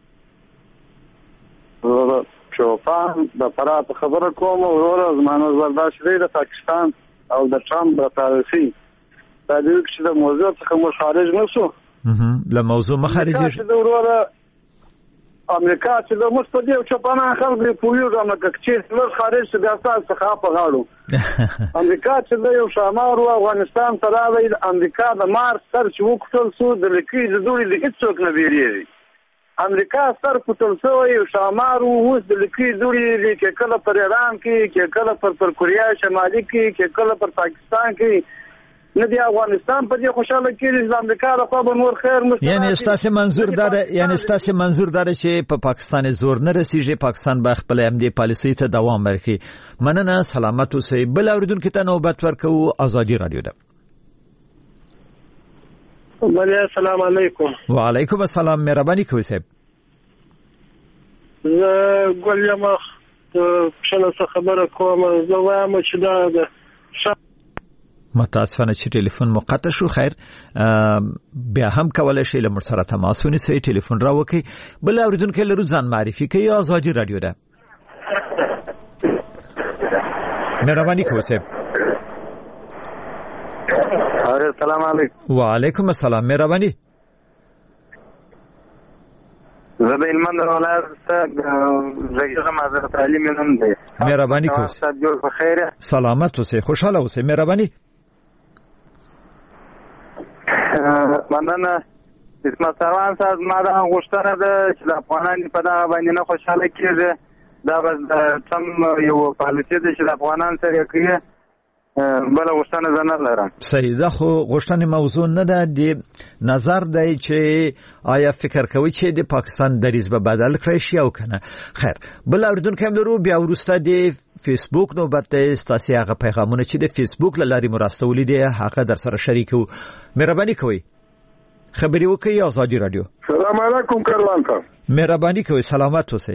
چوپان د فرات خبره کوم ورور زمانه زرداشت دی د پاکستان او د ټرمپ د پالیسي د دې چې د موضوع څخه مو خارج نشو له موضوع مخارج د ورور امریکا چې د مستدی او چوپان خلک په یو ځای کې چې څلور خارج د اساس څخه په غاړو امریکا چې د یو شامار او افغانستان ته راوي امریکا د مارس سر چې وکړل سو د لکې د دوی د هیڅ څوک نه بیري امریکا سر پټل سو یو شامار او د لکې دوی کې کله پر ایران کې کې کله پر پر کوریا شمالي کې کې کله پر پاکستان کې نه دی افغانستان په دې خوشاله کې د امریکا لپاره به نور خیر مستقبل. یعنی ستاسو منظور دا یعنی ستاسو منظور دا چې په پاکستان زور نه رسیږي پاکستان به خپل امنیتي پالیسي ته دوام ورکړي. مننه سلامت اوسئ. بل اوریدونکو ته نوبت ورکو. آزادي رادیو ده. بله السلام علیکم. وعلیکم السلام. مهرباني کوئ صاحب. زه ګل یم څه خبره کوم زه وایم چې دا ده متاسفانه چې ټلیفون مقطع شو. خیر بیا هم کولای شئ له موږ سره تماس ونیسئ. ټلیفون راوکئ. بل اوریدونکو لرو ځان معرفي کوي. آزادي رادیو ده. مهرباني کوئ صاحب. السلام علیکم. وعلیکم السلام. مهرباني. زه د علمند ولایت څخه زګیغه معذرت علي منم دی. مهرباني کوئ. تاسو جوړ په خیره. سلامت اوسئ. خوشاله اوسئ. مهرباني. مننه. اسمت سروان صاحب ما دا غوښتنه ده چې د افغانانو په دغه باندې نه خوشاله کېږي. دا به د سم یو پالیسي ده چې د افغانانو سره کوي. بل غوښتنه زه نه لرم. صحیح ده خو غوښتنې موضوع نه ده. د نظر دی چې آیا فکر کوي چې د پاکستان دریځ به بدل کړی شي او کنه. خیر بل اوریدونکو هم لرو. بیا وروسته د فیسبوک نوبت دی. ستاسو هغه پیغامونه چې د فیسبوک له لارې مرستولې دي هغه در سره شریکو. مهرباني کوئ خبرې وکړئ. آزادي رادیو. سلام علیکم کاروان صاحب. مهرباني کوئ. سلامت اوسئ.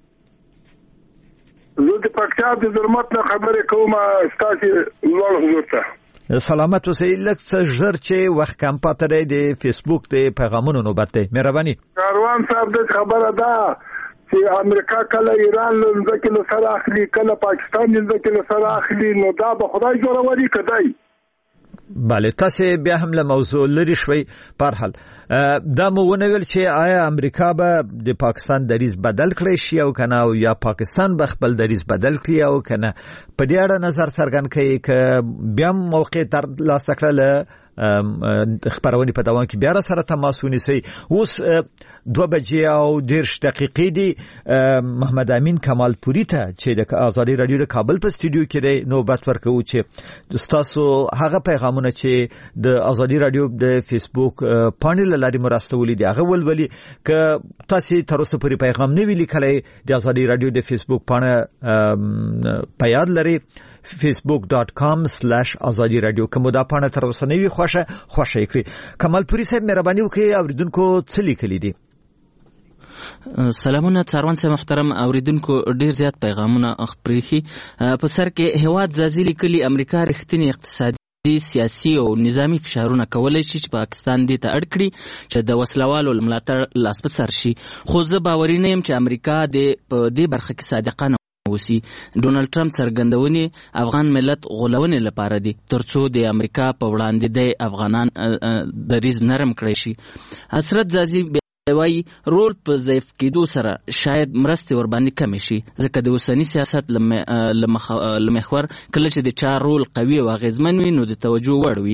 زه د پکتیا د ظلمت نه خبرې کوم. ستاسو لوړ حضور ته سلامت اوسئ. لکه څه ژر چې وخت کم پاتې دی د فیسبوک د پیغامونو نوبت دی. مهرباني. کاروان صاحب د خبره ده چې امریکا کله ایران لږه له سره اخلي کله پاکستان لږه له سره اخلي نو دا به خدای جوړوري کدی بله تاسو بیا هم له موضوع لري شوي پر حال دا مو ونویل چې آیا امریکا به د پاکستان دریز بدل کړي شي او کنه او یا پاکستان به خپل دریز بدل کړي او کنه په دې اړه نظر څرګند کړي ک بیا موقع تر لاس کړل خبرونه په دوام کې بیا سره تماس ونیسي. اوس دوه بجې او دیرش دقیقې دي. محمد امین کمال پوری ته چې د آزادي رادیو د کابل په استودیو کې دی نوبت ورکوي چې تاسو هغه پیغامونه چې د آزادي رادیو د فیسبوک پاڼې لاري مرستولې دي هغه ولولي ک تاسو تر اوسه پورې پیغام نه ویلي کله د آزادي رادیو د فیسبوک پاڼه په یاد لري facebook dot com slash azadi radio کوم دا پاڼه تر اوسه نه وی خوښه خوښه کړی. کمال پوری صاحب مهرباني وکړئ اوریدونکو څه لیکلي دي؟ سلامونه څاروان صاحب محترم اوریدونکو ډیر زیات پیغامونه خپرېږي. په سر کې هواد زازي لیکلي امریکا رښتینی اقتصادي سیاسي او نظامی فشارونه کولای شي چې پاکستان دې ته اړ کړي چې د وسلوالو ملاتړ لاس په سر شي، خو زه باوري نه یم چې امریکا د په دې برخه کې صادقانه وسی. ډونالد ټرمپ څرګندونې افغان ملت غولونې لپاره دي ترڅو د امریکا په وړاندې د افغانان دریز نرم کړی شي. حسرت زازي وایي رول په ضعیف کېدو سره شاید مرستې ورباندې کمې شي ځکه د اوسني سیاست له محور کله چې د چا رول قوي او اغېزمن وي نو د توجه وړ وي.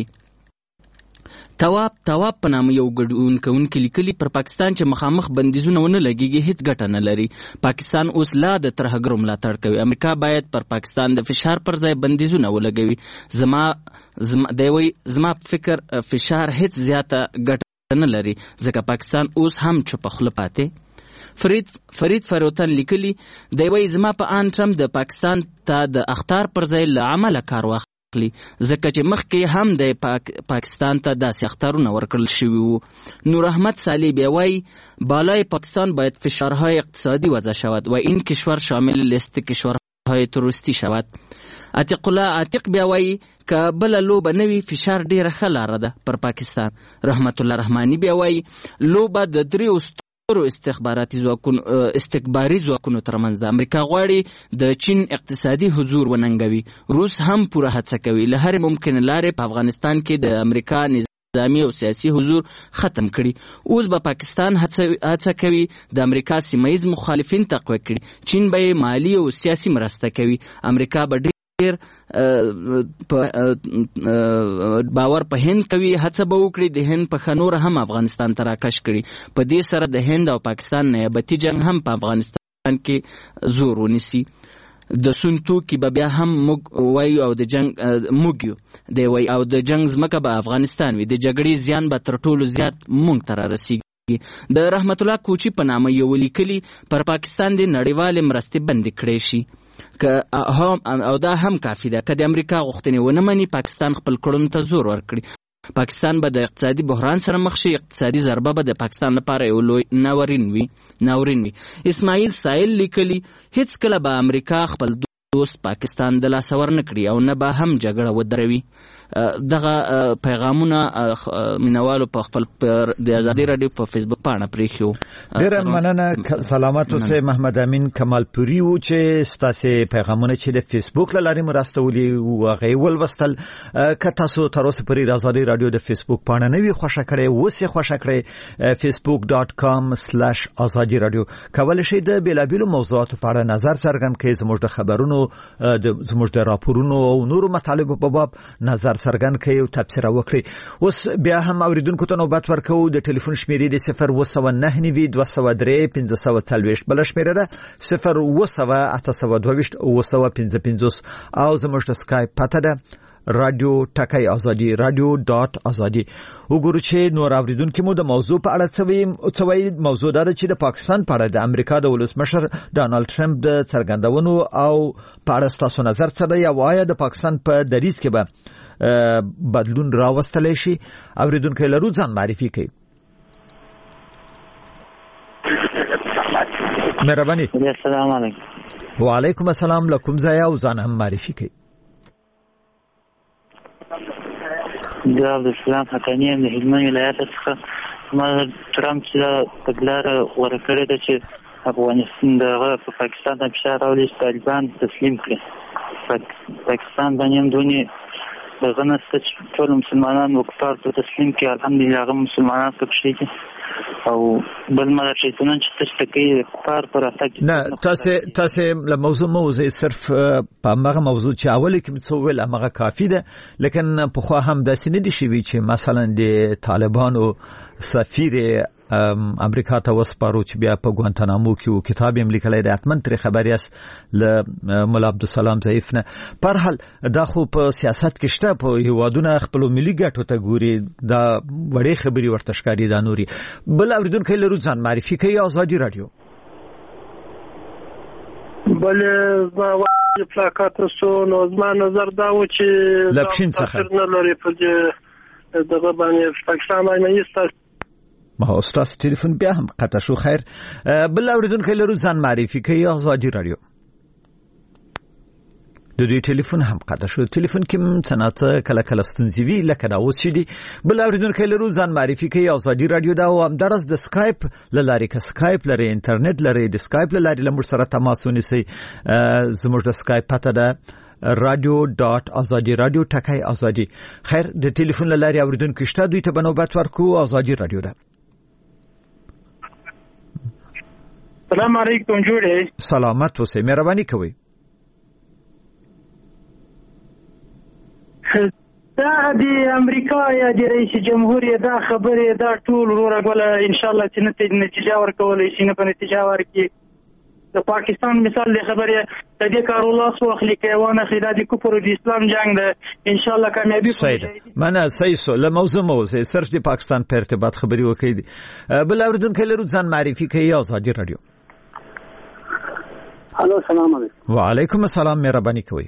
تواب تواب په نامه یو ګډون کوونکی لیکلي پر پاکستان چې مخامخ بندیزونه ونه لګیږي هیڅ ګټه نه لري. پاکستان اوس لا د ترهګرو ملاتړ کوي. امریکا باید پر پاکستان د فشار پر ځای بندیزونه ولګوي. زما زما دوی زما فکر فشار هیڅ زیاته ګټه نه لري ځکه پاکستان اوس هم چوپ خوله پاتې. فرید فرید فروتن لیکلي دی وایي زما په ان ټرمپ د پاکستان ته د اختار پر ځای له عمله کار واخلي ځکه چې مخکې هم د پاک پاکستان ته داسې اختارونه ورکړل شوي وو. نور احمد صالح بیا وایي بالای پاکستان باید فشارهای اقتصادی وضع شود و این کشور شامل لیست کشورهای تروریستی شود. عتیق الله عتیق بیا وایي که بله لوبه نوي فشار ډیره ښه لاره ده پر پاکستان. رحمت الله رحماني بیا وایي لوبه د دریو سترو استخباراتي ځواکونو استکباري ځواکونو ترمنځ ده. امریکا غواړي د چین اقتصادي حضور وننګوي. روس هم پوره هڅه کوي له هرې ممکنه لارې په افغانستان کې د امریکا نظامي او سیاسي حضور ختم کړي. اوس به پاکستان هڅه کوي د امریکا سیمه ییز مخالفین تقویه کړي. چین به مالی او سیاسي مرسته کوي. امریکا به ډیر باور په هند کوي. هڅه به وکړي د هند په خنور هم افغانستان ته راکش کړي. په دې سره د هند او پاکستان نیابتي جنگ هم په افغانستان کې زور ونیسي. د سون توکي به بیا هم موږ وایو او د جنگ موږ یو دی وایي او د جنگ ځمکه به افغانستان وي. د جګړې زیان به تر ټولو زیات موږ ته رارسیږي. د رحمت الله کوچي په نامه یو لیکلي پر پاکستان د نړیوالې مرستې بندې کړې شي که او دا هم کافي ده که د امریکا غوښتنې ونه مني پاکستان خپل کړنو ته زور ورکړي. پاکستان به د اقتصادي بحران سره مخ شي. اقتصادي ضربه به د پاکستان لپاره یو لوی ناورین وي ناورین وي. اسماعیل سائل لیکلي هیڅ کله به امریکا خپل دوست پاکستان د لاسه ورنه کړي او نه به هم جګړه ودروي. دغه پیغامونه مینوالو په خپل د آزادي رادیو په فیسبوک پاڼه پریښیو. ډېره مننه. سلامات اوسئ. محمد امین کمال پوری و چې ستاسو پیغامونه چې د فیسبوک له لارې مرستولي او هغه ولوستل. که تاسو تر اوسه پورې د آزادي رادیو د فیسبوک پاڼه نه وي خوښه کړې اوس یې خوښه کړئ. facebook dot com slash azadi radio کولای شئ د بیلابیلو موضوعاتو په اړه نظر څرګند کړئ. زموږ د خبرونو زموږ د راپورونو او نورو مطالبو په باب نظر څرګند کړئ او تبصره وکړئ. اوس بیا هم اوریدونکو ته نوبت ورکوو. د ټلیفون شمیرې د صفر اوه سوه نهه نوي دوه سوه درې پنځه سوه څلوېښت بله شمیره ده صفر اوه سوه اته سوه دوه ویشت اوه سوه پنځه پنځوس او زموږ د سکایپ پته ده رادیو ټکای آزادي رادیو ډاټ آزادي. وګورو چې نور اوریدونکو مو د موضوع په اړه څه وایي. موضوع دا ده چې د پاکستان په اړه د امریکا د ولسمشر ډانلډ ټرمپ د څرګندونو او په اړه ستاسو نظر څه دی او آیا د پاکستان په دریځ کې به بدلون راوستلی شي؟ اوریدونکو لرو ځان معرفي کوي. مهرباني. السلام علیکم. وعلیکم السلام. له کوم ځای او ځان هم معرفي کوي؟ د عبدالسلام حقانی یم د هلمند ولایت څخه. ما ټرمپ چې په لاره غوره کړې ده چې افغانستان دغه په پاکستان ته فشار راوړي چې طالبان تسلیم کړي. پاکستان باندې هم دونې دغه نسته چې ټول مسلمانان وکفار ته تسلیم کړي. الحمدلله هغه مسلمانان پکې دي او بل مله شیطانان چې تاسو کوي کفار پر اتاک نه تاسو تاسو له موضوع موضوع صرف په هغه موضوع چې اول کې څه ویل هغه کافی ده، لیکن په خو هم د سندې شوی چې مثلا د طالبانو سفیر امریکا ته وسپارو چې بیا په ګوانتانامو کې و کتاب یې لیکلی دی، حتما ترې خبرې یاست له مولا عبدالسلام ضعیف نه. په هر حال دا خو په سیاست کې شته، په هیوادونه خپلو ملي ګټو ته ګوري، دا وړې خبرې ورته ښکاري دا نوري. بل اورېدونکی لرو ځان معرفي کوي. ازادي راډیو. بل پلاکات سو نو زما نظر دا و چې لپشین څخه نه لري په دغه باندې پاکستان باندې یستا ما استاد ټلیفون بیا هم قطع شو. خیر بل اوریدونکو لرو ځان معرفي کوي. ازادي راډیو. د دوی ټلیفون هم قطع شو. ټلیفون کې څنګه کله کله ستونزې وي لکه دا اوس چې دي. بل اوریدونکو لرو ځان معرفي کوي. ازادي راډیو دا او هم درس د سکایپ لارې ک سکایپ لري، انټرنیټ لري، د سکایپ لارې لمر سره تماس ونیسي. زموږ د سکایپ پته ده رادیو ډاټ ازادي رادیو ټکای ازادي. خیر د ټلیفون لارې اوریدونکو شته، دوی ته بنوبت ورکو. ازادي راډیو ده. سلام علیکم. جوړې سلامت اوسئ، مهرباني کوئ. دا د امریکا یا د رئیس جمهور دا خبرې دا ټول وروره ګوله انشاءالله چې نتیجه ورکولی شي، نه په نتیجه ورکړي. د پاکستان مثال د خبرې د دې کار لاس واخلي که وانه خلي دا د کفر او د اسلام جنگ ده، انشاءالله کامیابي صحیح. منه صحیح سو له موضوع موضوع صرف د پاکستان په ارتباط خبرې وکړي. بل اوریدونکو لرو ځان معرفي کوي. ازادي راډیو. الو سلام علیکم. وعلیکم السلام، مهرباني کوئ.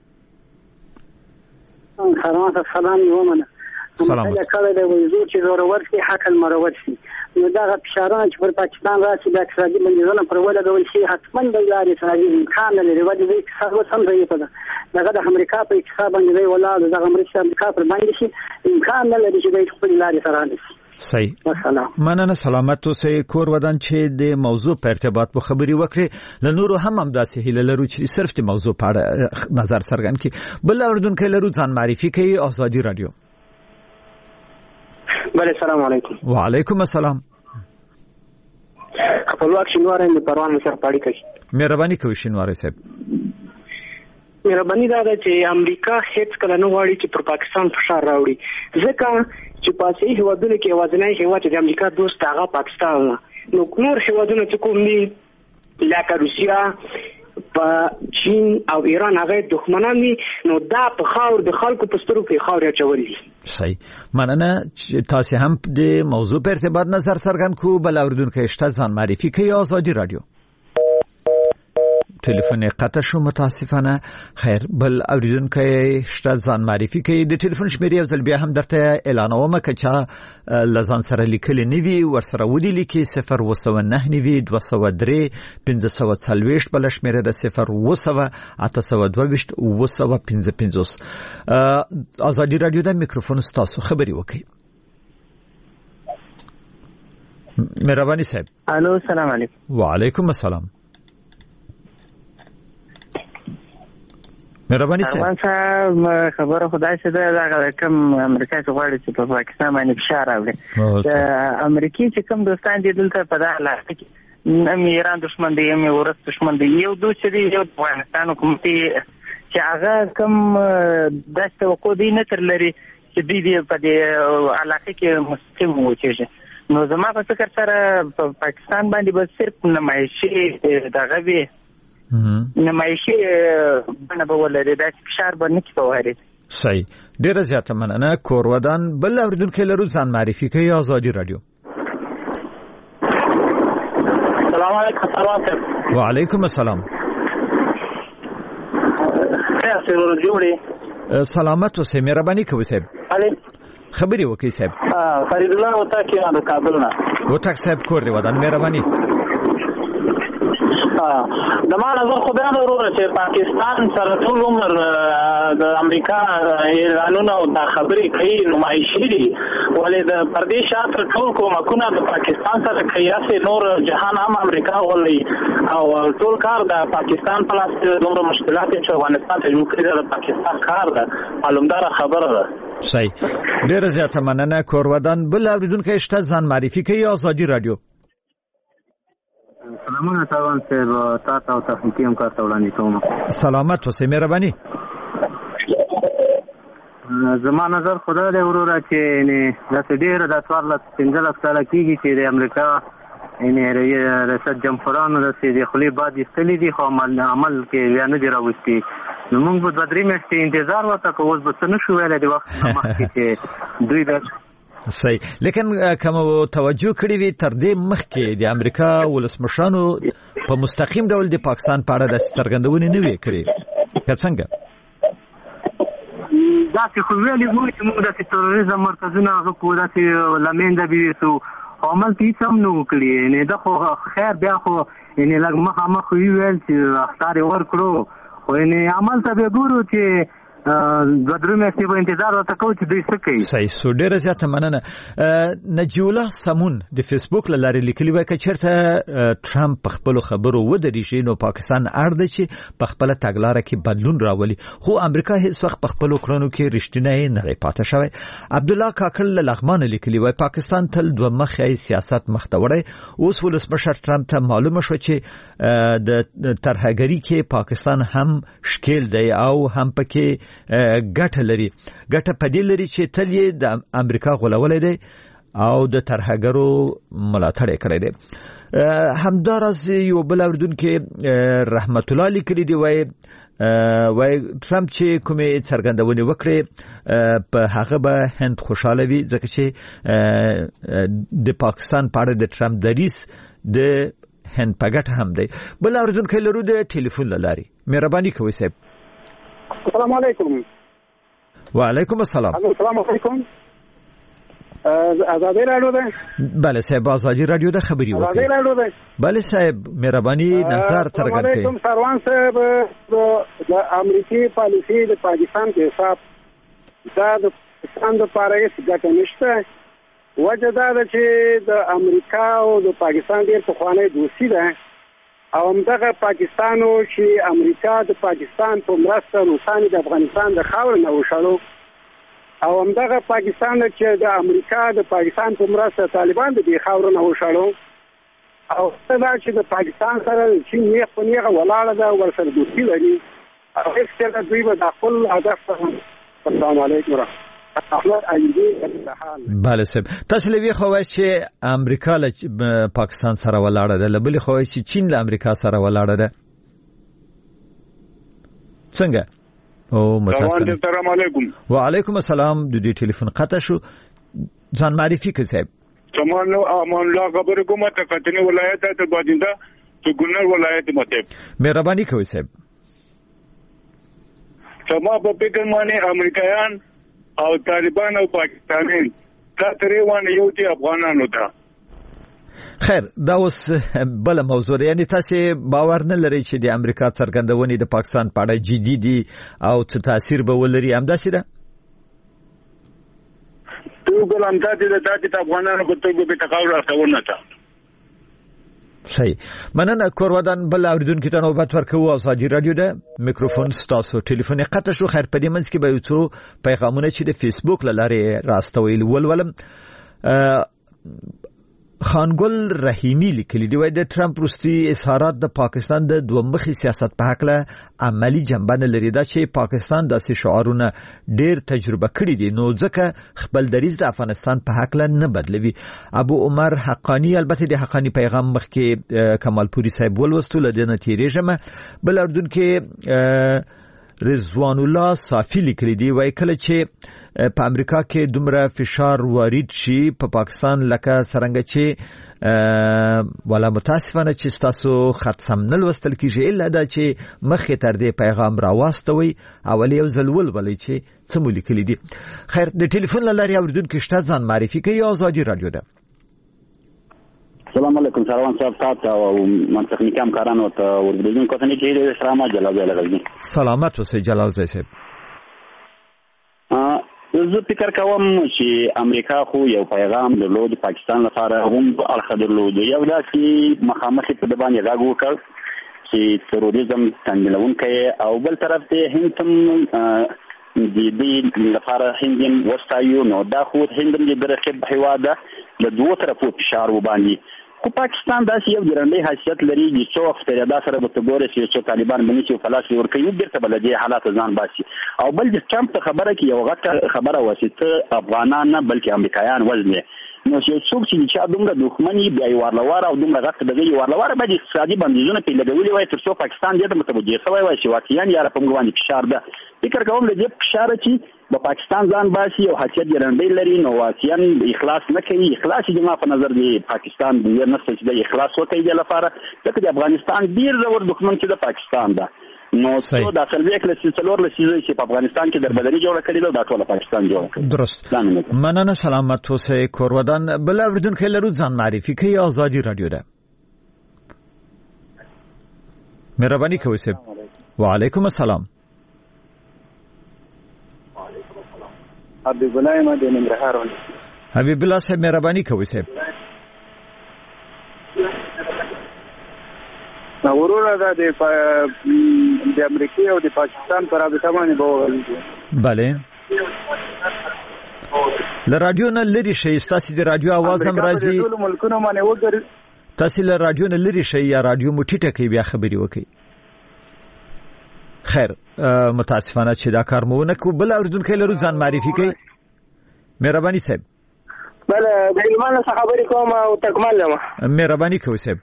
سلام سلام یومنه سلام. کله د وضو چې ضرورت شي حق المرور شي، نو دا اشاره چې پر پاکستان راشي د اقتصادي بندیزونو پر ولا ډول شي حتما د لارې سره امکان لري. ودې د اقتصاد سم دی په دغه د امریکا په اقتصاد باندې دی ولا د امریکا امریکا پر باندې شي امکان نه لري چې د خپل لارې سره راشي. صحیح. مننه. سلامت اوسئ. کور ودان چې د موضوع په ارتباط په خبري وکړي، له نورو هم همداسې هیله لرو چې صرف د موضوع په اړه نظر څرګند کړي. بل اوریدونکو لرو ځان معرفي کوي. ازادي راډیو. بله سلام علیکم. وعلیکم السلام. خپلواک شینواری د پروان سره پاړی کوي. مهرباني کوئ شینواری صاحب. مهرباني دا ده چې امریکا هیڅ کله نه غواړي چې پر پاکستان فشار راوړي، ځکه چې پاسي هیوادونو کې وازنای هیواد د امریکا دوست هغه پاکستان نو نور هیوادونو چې کوم دي لکه روسیا په چین او ایران هغه دښمنان دي، نو دا په خاور د خلکو په سترګو کې خاور اچولي. صحیح. مننه. تاسو هم د موضوع په ارتباط نظر څرګند کو. بل اوریدونکو شته ځان معرفي کوي. ازادي راډیو. ټلیفون قطع شو متاسفانه. خیر بل اوریدونکو شته ځان معرفي کوي. د ټلیفون شمیرې یو ځل بیا هم درته اعلانوم که چا لزان سره لیکل نیوي ورسره ودی لیکي صفر و سو نه نیوي دوه سو درې پنځه سو څلوېښت بل شمیره د صفر و سو اته سو دوه ویشت و سو پنځه پنځوس. ازادي راډیو د میکروفون ستاسو خبري وکړي. مهرباني صاحب. الو سلام علیکم. وعلیکم السلام. مهرباني صاحب. خبره خدای څه ده دا کوم امریکا چې غواړي چې په پاکستان باندې فشار راوړي. د امریکای چې کوم دوستان دي دلته په دغه علاقه کې هم ایران دښمن دی، هم ورس دښمن دی، یو دوی چې دی یو افغانستان حکومت چې هغه کوم داسې توقع دی نه تر لري چې دوی دې په دې علاقه کې مستقیم وچېږي. نو زما په فکر سره په پاکستان باندې به صرف نمایشي دغه وي نمایشي بڼه به ولري، داسې فشار به نه کړي وارد. صحیح. ډېره زیاته مننه. کور ودان. بل اوریدونکو لرو ځان معرفي کوي. ازادي راډیو. سلام علیکم. سلام. وعلیکم السلام. تاسو جوړې سلامت اوسئ. مهرباني کوئ صاحب. علي خبري وکړئ صاحب. فرید الله وتا کې د کابل نه وتا صاحب کور دی ودان. مهرباني. د ما نظر خو بیا وروره چې پاکستان سره ټول عمر د امریکا اعلانونه او د خبرې کوي نمایشي دي ولې د پردې شاته ټول کومکونه د پاکستان سره کوي چې نور جهان هم امریکا غولي او ټول کار د پاکستان په لاس کې دومره مشکلات چې افغانستان ته جوړ کړی د پاکستان کار ده معلومدار خبره ده. صحیح. ډیره زیاته مننه کورودان. بل اوریدونکو شته ځان معرفي کوي آزادي رادیو. سلامونه تاوان صاحب تاسو او تخنیکی هم کار وړاندې کوم. سلامت اوسئ مهرباني. زما نظر خدای دې وروره چې نه د ډیره د څوارلس پنځلس کاله کېږي چې د امریکا یعنې ریاست جمهورانو د خولې باد ایستلي دي خو عمل عمل کې بیا نه دي راوستي. نو موږ به دوه درې میاشتې انتظار وکړو که اوس به څه نه شو ویلی د وخت مخکې چې دوی د صحیح. لیکن کوم توجه کړی وي تر دې مخکې د امریکا ولسمشرانو په مستقیم ډول د پاکستان په اړه د څرګندونې نه وي کړې که څنګه داسې خو ویلي وو چې موږ داسې تروریزم مرکزونه هغه کوو داسې له منځه بیوسو خو هملته هېڅ هم نه وو کړي. یعنې ده خو خیر بیا خو یعنې لږ مخامخ وویل چې اخطار یې ورکړو خو یعنې هملته بیا ګورو چې دوه درې میاشتې به انتظار ورته کوو چې دوی څه کوي. صحیح سو. ډېره زیاته مننه. نجیب الله سمون د فیسبوک له لارې لیکلي وای که چېرته ټرمپ په خپلو خبرو ودرېږي نو پاکستان اړ دی چې په خپله تګلاره کې بدلون راولي خو امریکا هیڅ وخت په خپلو کړنو کې رښتینی نه دی پاتې شوی. عبدالله کاکړ له لغمانه لیکلي وای پاکستان تل دوه مخی سیاست مخته وړی. اوس ولسمشر ټرمپ ته معلومه شوه چې د ترهګري کې پاکستان هم ښکیل دی او هم پکې ګټه لري. ګټه په دې لري چې تل یې د امریکا غولولی دی او د ترهګرو ملاتړ یې کړی دی. همداراز یو بل اوریدونکی رحمت الله لیکلي دی وایي وایي ټرمپ چې کومې څرګندونې وکړې په هغه به هند خوشحاله وي ځکه چې د پاکستان په اړه د ټرمپ دریځ د هند په ګټه هم دی. بل اوریدونکی لرو د ټلیفون له لارې. مهرباني کوئ صاحب. السلام علیکم. وعلیکم السلام. السلام علیکم. آزادی رادیو ده؟ بله صاحب آزادی رادیو ده خبری وکړئ. آزادی رادیو ده؟ بله صاحب مهرباني نظر څرګند کړئ. السلام علیکم سروان صاحب. د امریکای پالیسي د پاکستان په حساب دا د پاکستان لپاره هیڅ ګټه نشته. وجه دا ده چې د امریکا او د پاکستان ډېر پخوانی دوستي ده او همدغه پاکستانو چې امریکا د پاکستان په مرسته روسانو د افغانستان د خاورې نه وشړو او همدغه پاکستان چې د امریکا د پاکستان په مرسته طالبان د دې خاورې نه وشړو او دا چې د پاکستان سره چې نیغ په نیغه ولاړه ده ورسره دوستي لري او هېڅکله دوی به د خپل هدف السلام علیکم ورحمة بله صاحب تاسو لوي خو وایي چې امریکا له پاکستان سره ولاړه ده لبل خو وایي چې چین له امریکا سره ولاړه ده څنګه او متاسفم. السلام علیکم. وعلیکم السلام. د دې ټلیفون قطع شو. ځان معرفي کړئ صاحب. سامان امان الله خبر کوم ته کتنې ولایت ته باجنده چې ګورنر ولایت مته. مهرباني کوئ صاحب. سما په فکر باندې امریکایان او طالبان او پاکستاني دا تریوان یو چې افغانانو ته. خیر دا اوس بل موضوع یعنی تاسو باور نه لرئ چې د امریکا څرګندونې د پاکستان په اړه جدي دي او څه تاثیر به ولري همداسې ده؟ تو ګلان ته د تاسو افغانانو په توګه به تقاول راځونه تا. صحیح. مننه کورودان. بل اوریدونکو ته نوبت ورکوو. آزادي رادیو ده میکروفون ستاسو. ټلیفون قطع شو. خیر په دې منځ کې به یو څو پیغامونه چې د فیسبوک له لارې راستوي ولولم. خانګل رحیمی لیکلی دی وای د ټرمپ روسي اظهارات د پاکستان د دوه مخي سیاست په حق له عملی جنبه نه لري دا چې پاکستان داسې شعارونه ډیر تجربه کړی دي نو ځکه خپل دریځ د افغانستان په حق له نه بدلوي. ابو عمر حقانی البته د حقانی پیغام مخکې کمال پوری صاحب ولوستو لدنه تیریجمه. بل اردن کې رضوان الله صافی لیکلی دی وای کله چې په امریکا کې دومره فشار وارد شي په پا پاکستان لکه څنګه چې ولا متاسفانه چې تاسو خط سم نه لوستل کیږي الا دا چې مخې تر دې پیغام راوستوي اول یو ځلول ولې چې څه مو لیکلي دي. خیر د ټلیفون لارې اوریدونکو شته ځان معرفي کوي. آزادي رادیو ده. السلام علیکم سروان صاحب تاسو او منطقي همکارانو ته ورګډون کوتنې کې د سلام جلال زلغلي سلامت اوسئ جلال زئی صاحب. زه فکر کوم چې امریکا خو یو پیغام درلود پاکستان لپاره هم اړخ درلود، یو دا چې مخامخ په د باندې راغو کړ چې تروریزم تنګلونکي او بل طرف ته هند هم د دې لپاره هندین وستایو نو دا خو هند د برخه هیواده له دوه طرفو فشار وباندې خو پاکستان داسې یو ګرانډي حیثیت لري چې څو وخت دا سره به تګوري چې طالبان باندې چې فلسفي ورکوي بیرته بلدي حالات ځان باسي او بل د ټرمپ خبره کې یو غټه خبره واسطه افغانان نه بلکې امریکایان وزنه نو چې څوک چې دومره دښمني بیا ورلواره او دومره غټه دغه ورلواره به اقتصادي بندیزونه په لګولي وای تر څو پاکستان دې متوجه شوی وای چې واقعا یاره په موږ باندې فشار ده. فکر کوم د دې فشار چې په پاکستان ځان باسي او حیثیت ګرانډي لري نو واقعا اخلاص نه کوي. اخلاص د ما په نظر دی پاکستان د یو نسل چې د اخلاص وکړي د لپاره ځکه د افغانستان ډیر زور دښمن چې د پاکستان ده نو څو د اصل وکړه چې څلور لسیزه چې په افغانستان کې دربدري جوړه کړې ده ټول پاکستان جوړه کړې. درست. مننه سلامت اوسئ کورودان. بل اوریدونکو لرو ځان معرفي کوي آزادی رادیو ده. مهرباني کوئ صاحب. وعلیکم السلام. حبیب الله ما د ننګرهار ول. حبیب الله صاحب مهرباني کوئ صاحب. نو ورونه دا د د امریکا او د پاکستان پر رابطه باندې بوغل. بله. له رادیو نه لري شي تاسو د رادیو आवाज هم راځي. ټول ملکونه باندې وګر تاسو له رادیو نه لري شي یا رادیو مټیټه کوي بیا خبري وکي. خیر متاسفانه چې دا کار مو نه کو. بل اوردونکو لرو ځان معرفي کوي. مهرباني صاحب. بله د ایمان څخه خبرې کوم او تکمل یم. مهرباني کوئ صاحب.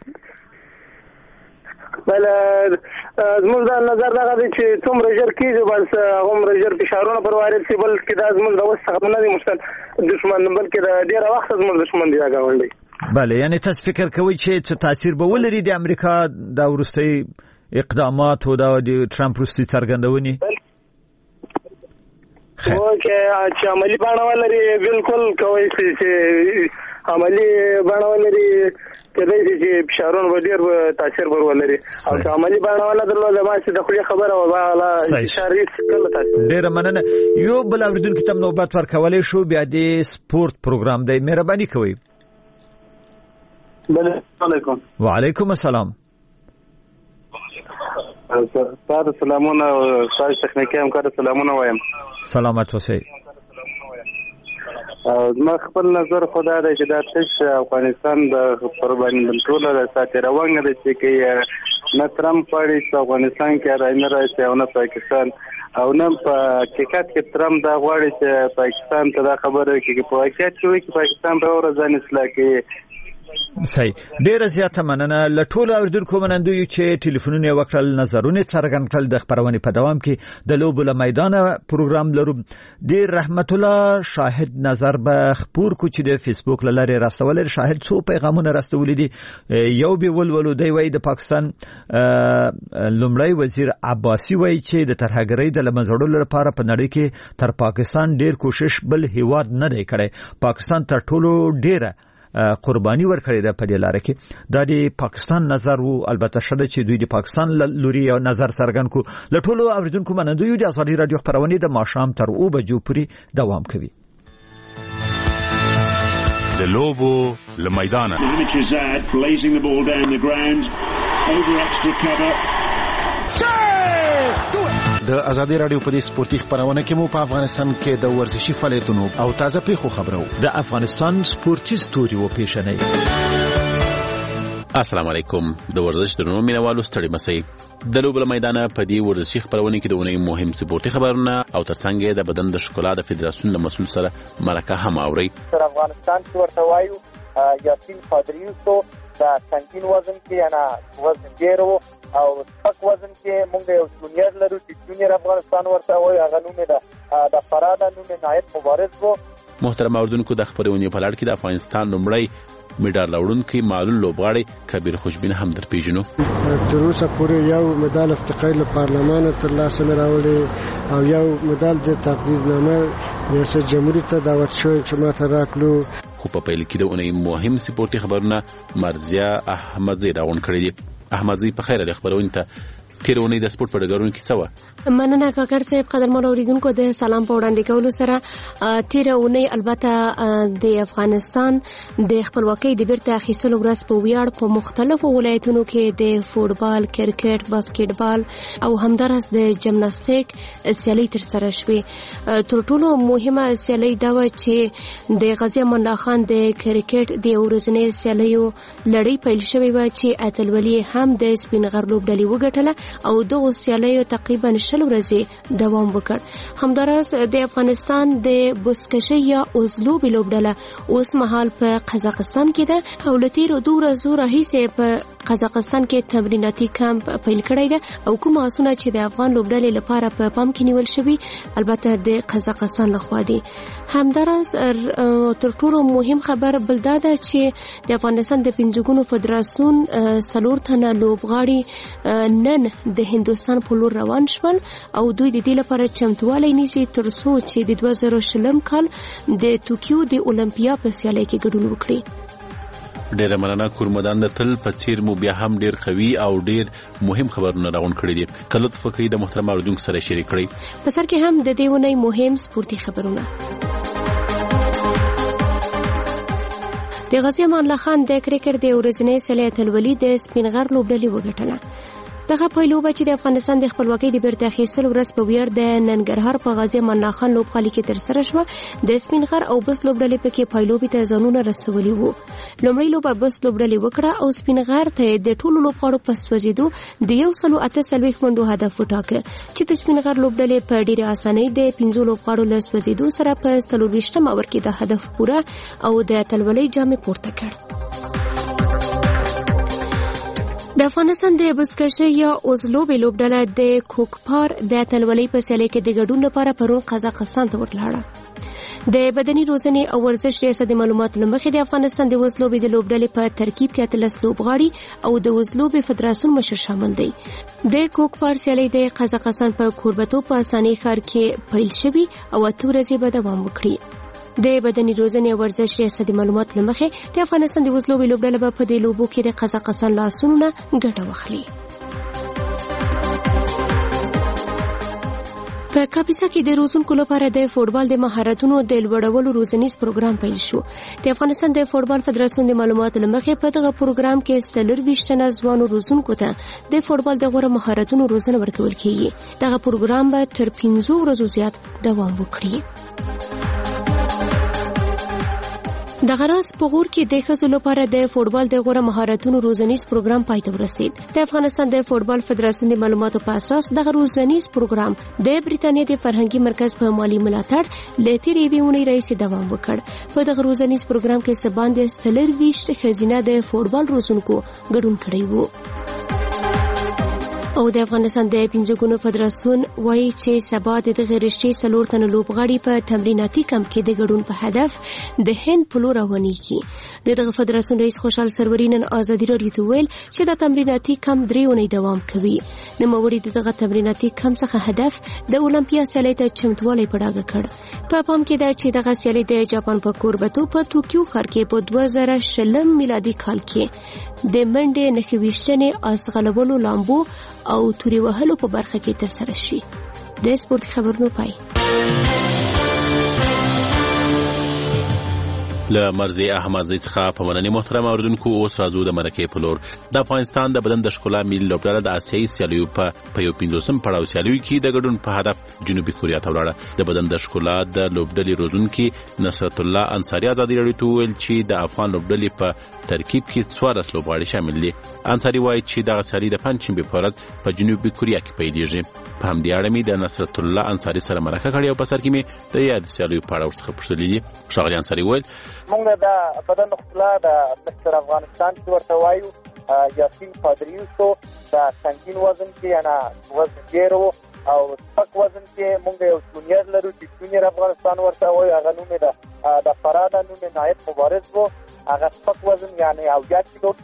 بله زموږ د نظر دغه دی چې څومره ژر کېږي بس هغومره ژر فشارونه پر وارد شي بلکې دا زموږ د وس څخه نه دی مشکل دښمن بلکې د ډېره وخته زموږ دښمن دی دا ګاونډی. بله یعنی تاسو فکر کوئ چې څه تاثیر به ولري د امریکا دا وروستۍ اقدامات او د ټرمپ وروستۍ څرګندونې چې عملي بڼه ولري بالکل کوي چې عملي بڼه ولري کېدای شي چې فشارونه به ډېر تاثیر ور ولري او چې عملي بڼه ونه درلوده ما چې د خولې خبره وه فشار هېڅ کله تاثیر. ډېره مننه. یو بل اورېدونکي ته نوبت ورکولی شو بیا د سپورت پروګرام دی. مهرباني کوئ. بله السلام علیکم. وعلیکم السلام. تاسو سلامونه او تاسو تخنیکی همکار سلامونه وایم. سلامت اوسئ. زما خپل نظر خدا دی چې دا تش افغانستان د پر باندې ټول د ساتي روان دي چې کې نه ترامپ پاړي چې افغانستان کې راځي نه راځي او نه پاکستان او نه په حقیقت کې ترامپ دا غواړي چې پاکستان ته دا خبره کوي په حقیقت کې چې پاکستان به ورځ اصلاح کوي. صحیح. ډیره زیاته مننه. له ټولو اوریدونکو منندوی چې ټلیفونونه وکړل نظرونه څرګند کړل. د خبرونه په دوام کې د لوبو له میدان پروګرام لرو. د رحمت الله شاهد نظر به خبر کو چې د فیسبوک لاره راستول شاهد څو پیغامونه راستول دي. یو به ولولو دی وای د پاکستان لومړی وزیر عباسی وای چې د ترهګرۍ د لمزړو لپاره په نړۍ کې تر پاکستان ډیر کوشش بل هیواد نه دی کړی. پاکستان تر ټولو ډیره قرباني ورکړې ده په دې لار کې. دا د پاکستان نظر وو. البته شته چې دوی د پاکستان لوري یو نظر څرګند کو. له ټولو اوریدونکو منندوی د آزادي رادیو خبرونه د ماښام تر او بجو پورې دوام کوي. د لوبو له میدانه blazing the ball down the ground over extra cover. د آزادي رادیو په دې سپورتي خبرونه کې مو په افغانستان کې د ورزشي فعالیتونو او تازه پیښو خبرو. د افغانستان سپورتي ستوري و پیښنې. السلام علیکم. د ورزش درنو مینوالو ستړي مسئ. د لوبو له میدانه په دې ورزشي خبرونه کې د اونۍ مهم سپورتي خبرونه او ترڅنګ د بدن د ښکلا د فدراسیون له مسؤل سره مرکه هم اوري. تر افغانستان کې ورته وایو یاسین قادریوسو د سنگین وزن کې انا وزن ډیر او سپک وزن کې مونږ یو جونیئر لرو چې جونیئر افغانستان ورته وایي هغه نوم د د فراده نوم نایب مبارز وو. محترم اوردونکو د خبرونې په لړ کې د افغانستان لومړی میډال راوړونکی معلول لوبغاړی کبیر خوشبین هم در پیژنو. تر اوسه پورې یو مډال افتخاري له پارلمان تر لاسه راوړی او یو مډال د تقدیرنامه ریاست جمهوریت ته دعوت شوی چې ماته راکړو. خو په پیل کې د اونۍ مهم سپورتي خبرونه مرزیه احمدزی راغونډ کړي دي. احمدزی په خیر خبرونه ته تیرونی د سپورت په ډګرونو کې څه و؟ مننه کاکړ صاحب. قدرمن اوریدونکو د سلام په وړاندې کولو سره تیرونی البته د افغانستان د خپلواکۍ د بیرته اخیستلو ورځ په ویاړ په مختلفو ولایتونو کې د فوټبال، کرکټ، باسکټبال او همدارس د جمناستیک سیالۍ ترسره شوې. تر ټولو مهمه سیالۍ دا و چې د غازی امان الله خان د کرکټ د ورځنۍ سیالیو لړۍ پیل شوې و چې اتلولي هم د سپین غر لوبډلې وګټله او دغه سیالیو تقریبا شل ورځې دوام وکړ. همدارس د افغانستان د بوسکشي یا اوزلوبي لوبډله اوس مهال په قزاقستان کې ده او لتیر دوه ورځې راهیسې په قزاقستان کې تمریناتي کمپ پیل کړی ده او کوم اسونه چې د افغان لوبډلې لپاره په پام کې نیول شوی البته د قزاقستان لخوا دي. همدارس تر ټولو مهم خبر بل دا ده چې د افغانستان د پنځګونو فدراسیون څلور تنه لوبغاړي نن د هندوستان په لور روان شول او دوی د دې لپاره چمتووالی نیسي تر څو چې د دوه زره شلم کال د توکیو د اولمپیا په سیالۍ کې ګډون وکړي. ډیره مننه. کورمدان د تل په څیر مو بیا هم ډیر قوي او ډیر مهم خبرونه راغونډ کړي دي. کله تفکر د محترم اوریدونکو سره شریک کړئ. په سر کې هم د دې ونې مهم سپورتي خبرونه. د غازی امان الله خان د کرکټ د ورځنۍ سیالۍ اتلولي د سپین غر لوبډلې وګټله. دغه پایلوبه چې د افغانستان د خپلواکۍ د بیرته اخیستلو ورځ په ویاړ د ننګرهار په غازی امان الله خان لوبغالي کې ترسره شوه. د سپین غر او بس لوبډلې پکې پایلوبې ته ځانونه رسولي وو. لومړی لوبه بس لوبډلې وکړه او سپین غر ته د ټولو لوبغاړو په سوځېدو د یو سلو اته څلوېښت منډو هدف وټاکه چې د سپین غر لوبډلې په ډېرې اسانۍ د پنځو لوبغاړو له سوځېدو سره په څلورویشتم اوور کې د هدف پوره او د اتلولۍ جامې پورته کړ. د افغانستان د بزکشي یا اوزلوبي لوبډله د کوکپار د اتلولۍ په سیالۍ کې د ګډون لپاره پرون قزاقستان ته ورلاړه. د بدني روزنې او ورزش ریاست د معلوماتو له مخې د افغانستان د اوزلوبي د لوبډلې په ترکیب کې اتلس لوبغاړي او د اوزلوبي فدراسیون مشر شامل دي. د کوکپار سیالۍ د قزاقستان په کوربتو په اسانۍ ښار کې پیل شوي او اته ورځې به دوام وکړي. د بدني روزنې او ورزش ریاست د معلوماتو له مخې د افغانستان د اوزلوبي لوبډله به په دې لوبو کې د قزاقستان له اسونو ګټه واخلي. په کاپیسا کې د روزونکو لپاره د فوټبال د مهارتونو د لوړولو روزنیز پروګرام پیل شو. د افغانستان د فوټبال فدراسیون د معلوماتو له مخې په دغه پروګرام کې څلورویشت تنه ځوانو روزونکو ته د فوټبال د غوره مهارتونو روزنه ورکول کیږي. دغه پروګرام به تر پنځو ورځو زیات دوام وکړي. د غراس په غور کې د ښځو لپاره د فوټبال د غوره مهارتونو روزنیز پروګرام پای ته ورسید. د افغانستان د فوټبال فدراسیون د معلوماتو په اساس د روزنیز پروګرام د بریتانیا د فرهنګي مرکز په مالی ملاتړ له تیرې یوې اونۍ راهیسې دوام وکړ. په دغه روزنیز پروګرام کې څه باندې څلورویشت ښځینه د فوټبال روزونکو ګډون کړی وو. او د افغانستان د پنځګونو فدراسیون وایي چې سبا د دغه رشتې څلور تنه لوبغاړي په تمریناتي کمپ کې د ګډون په هدف د هند په لور روانېږي. د دغه فدراسیون رئیس خوشحال سروري نن ازادي راډیو ته ویل چې دا تمریناتي کمپ درې اونۍ دوام کوي. نوموړي د دغه تمریناتي کمپ څخه هدف د اولمپیا سیالۍ ته چمتووالی په ډاګه کړ. په پام کې ده چې دغه سیالۍ د جاپان په کوربتو په توکیو ښار کې په دوه زره شلم میلادي کال کې د منډې نښې ویشتنې، اس غلبولو، لامبو او توري وهلو په برخه کې ترسره شي. د سپورت خبرونو پای. له مرزي احمدزی څخه په مننې محترم اوریدونکو اوس راځو د مرکې په لور. د افغانستان د بدن د ښکلا ملي لوبډله د اسیایي سیالیو په په یو پنځوسم پړاو سیالیو کې د ګډون په هدف جنوبي کوریا ته ولاړه. د بدن د ښکلا د لوبډلې روزونکي نصرت الله انصاري ازادي راډیو ته ویل چې د افغان لوبډلې په ترکیب کې څوارلس لوبغاړي شامل دي. انصاري وایي چې دغه سیالي د پنځمې په ورځ په جنوبي کوریا کې پیلېږي. په همدې اړه مې د نصرت الله انصاري سره مرکه کړې او په سر کې مې د یاد سیالیو په اړه ورڅخه پوښتلي دي. ښاغلي انصاري وویل موږ د بدن ښکلا د مستر افغانستان چې ورته وایو یاسین پادریوسو د سنگین وزن کې انا وزن ډېر و او سپک وزن کې موږ یو جونیئر لرو چې جونیئر افغانستان ورته وایي. هغه نوم یې د فراده نوم یې نایب مبارز و. هغه سپک وزن یعنی اویا کیلو کې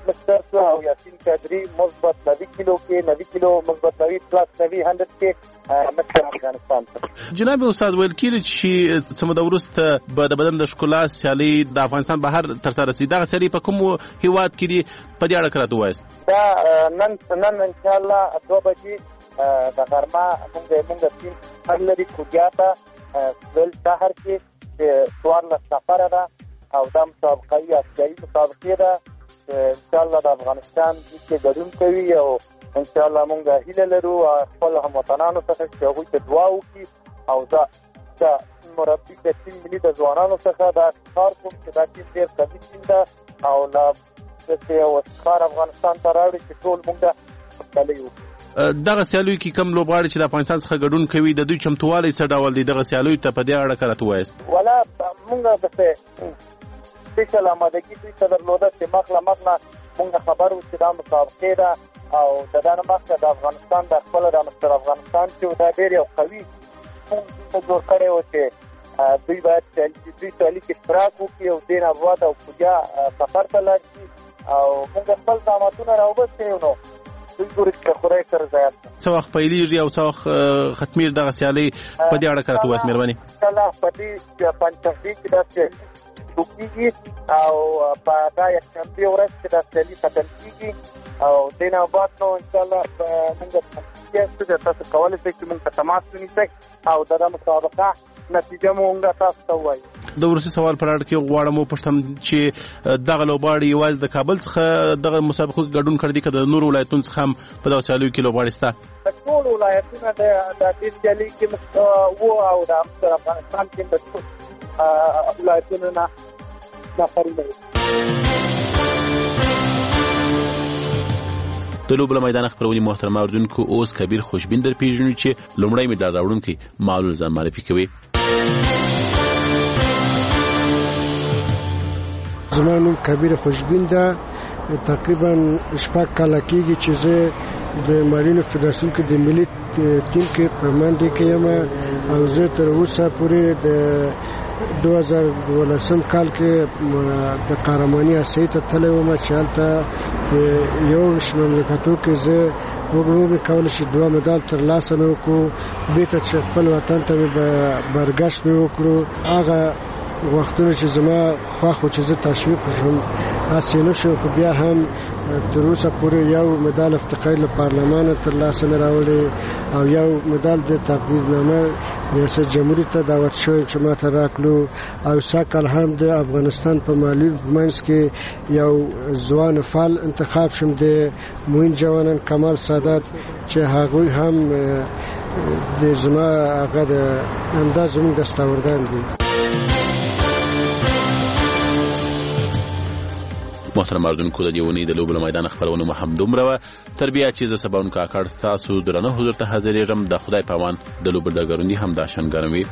مستر شو او یاسین قادری مثبت نوي کیلو کې نوي کیلو مثبت نوي پلاس نوي مية کې مستر افغانستان جناب استاد ویل کیږي چې څومره ورسته به د بدن د ښکلا سیالي د افغانستان بهر تر سره رسیدي دا سیالي په کوم هیواد کې دي په دې اړه کړه وایست دا نن نن ان شاء الله دوه بجې د غرمه موږ موږ ټیم هر لري کوجاته بل شهر کې څوارلس نفره ده او دا مسابقه یې اسیایي مسابقه ده ان شاء الله د افغانستان کې ګډون کوي او ان شاء الله موږ هیله لرو خپل هموطنانو څخه چې هغوی ته دعا وکړي او دا د مربي د ټیم ملي د ځوانانو څخه دا کار کوم چې دا ټیم ډېر قوي ټیم ده او لا داسې یو افتخار افغانستان ته راوړي چې ټول موږ خوشحالي وکړو. دغه سیالیو کې کوم لوبغاړي چې د افغانستان څخه ګډون کوي د دوی چمتووالی څه ډول دی دغه سیالیو ته په دې اړه کړه وایست ولا موږ داسې سپیشل آمادګي دوی ته درلوده چې مخله مخله موږ خبر وو چې دا مسابقې ده او د دا نه مخکې د افغانستان د خپله د مستر افغانستان چې دا ډېر یو قوي موږ جوړ کړی وو چې دوی باید دوی سیالي کې اشتراک وکړي او دې نه بعد او کوجا سفر ته لاړ شي او موږ خپل زحمتونه راوباسو نو دوی ګوري چې خدای سره زیات څه وخت پیلېږي او څه وخت ختمېږي دغه سیالۍ په دې اړه کړه وایست مهرباني انشاءالله په دې پنجشنبې کې دا سیالي کیږي او په دا یکشنبې ورځ کې دا سیالي ختم کیږي او دې نه بعد نو انشاءالله موږ چې تاسو کولی شئ چې موږ ته تماس ونیسئ او دا مسابقه نتیجه موږ تاسو ته ووایو. د وروستي سوال پر اړه کې غواړم وپوښتم چې دغه لوبغاړي یوازې د کابل څخه دغه مسابقو کې ګډون کړی که د نورو ولایتونو څخه هم په دغه سیالیو کې لوبغاړي شته؟ د ټولو ولایتونه د دې سیالۍ کې وو او د افغانستان کې د ټولو ولایتونو نه نفرونه د لوبو له میدان خپرونې محترم اوریدونکو اوس کبیر خوشبین در پیژنو چې لومړی مډال راوړونکی معلول ځان معرفي کوي. زما نوم کبیر خوشبین ده تقریبا شپږ کاله کېږي چې زه د مارینو فدراسیون کې د ملي ټیم کې په منډه کې یم او زه تر اوسه پورې د دوه هزار دولسم کال کې د قهرماني اسیایي ته تللی وم چې هلته یو مملکتو کې زه وګورم کولی چې دوه مډال ترلاسه مې وکړو بېرته چې خپل وطن ته مې برګشت مې وکړو هغه وختونه چې زما خوښ و چې زه تشویق شم هسې نه شو خو بیا هم تر اوسه پورې یو مډال افتخاري له پارلمانه ترلاسه مې راوړی او یو مډال د تقدیرنامه ریاست جمهوري ته دعوت شوی چې ما ته راکړو او سږ کال هم د افغانستان په معلول په منځ کې یو ځوان فعال انتخاب شم د موین جوانان کمال سادات چې هغوی هم د زما هغه د همدا زموږ دستاوردان دي. محترم اردوونکو د دې ونې د لوبو له میدان خپرونه مو هم دومره وه تر بیا چې زه سباون کاکړ ستاسو درانه حضور ته حاضرېږم د خدای په امان د لوبو ډګرونه هم دا شان ګرم وي.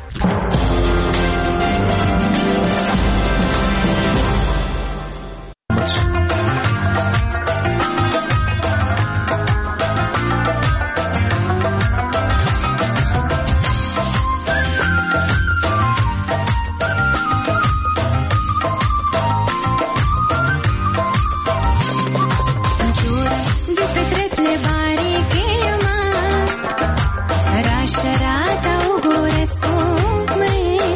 रात रात गो रस्तो में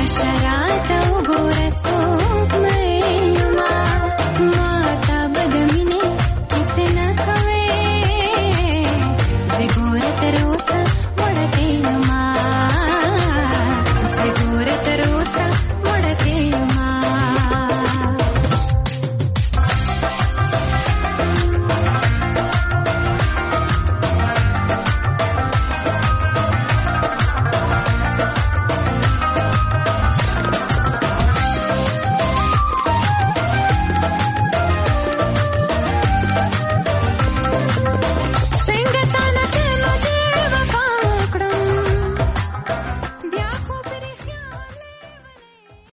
شراته وګوره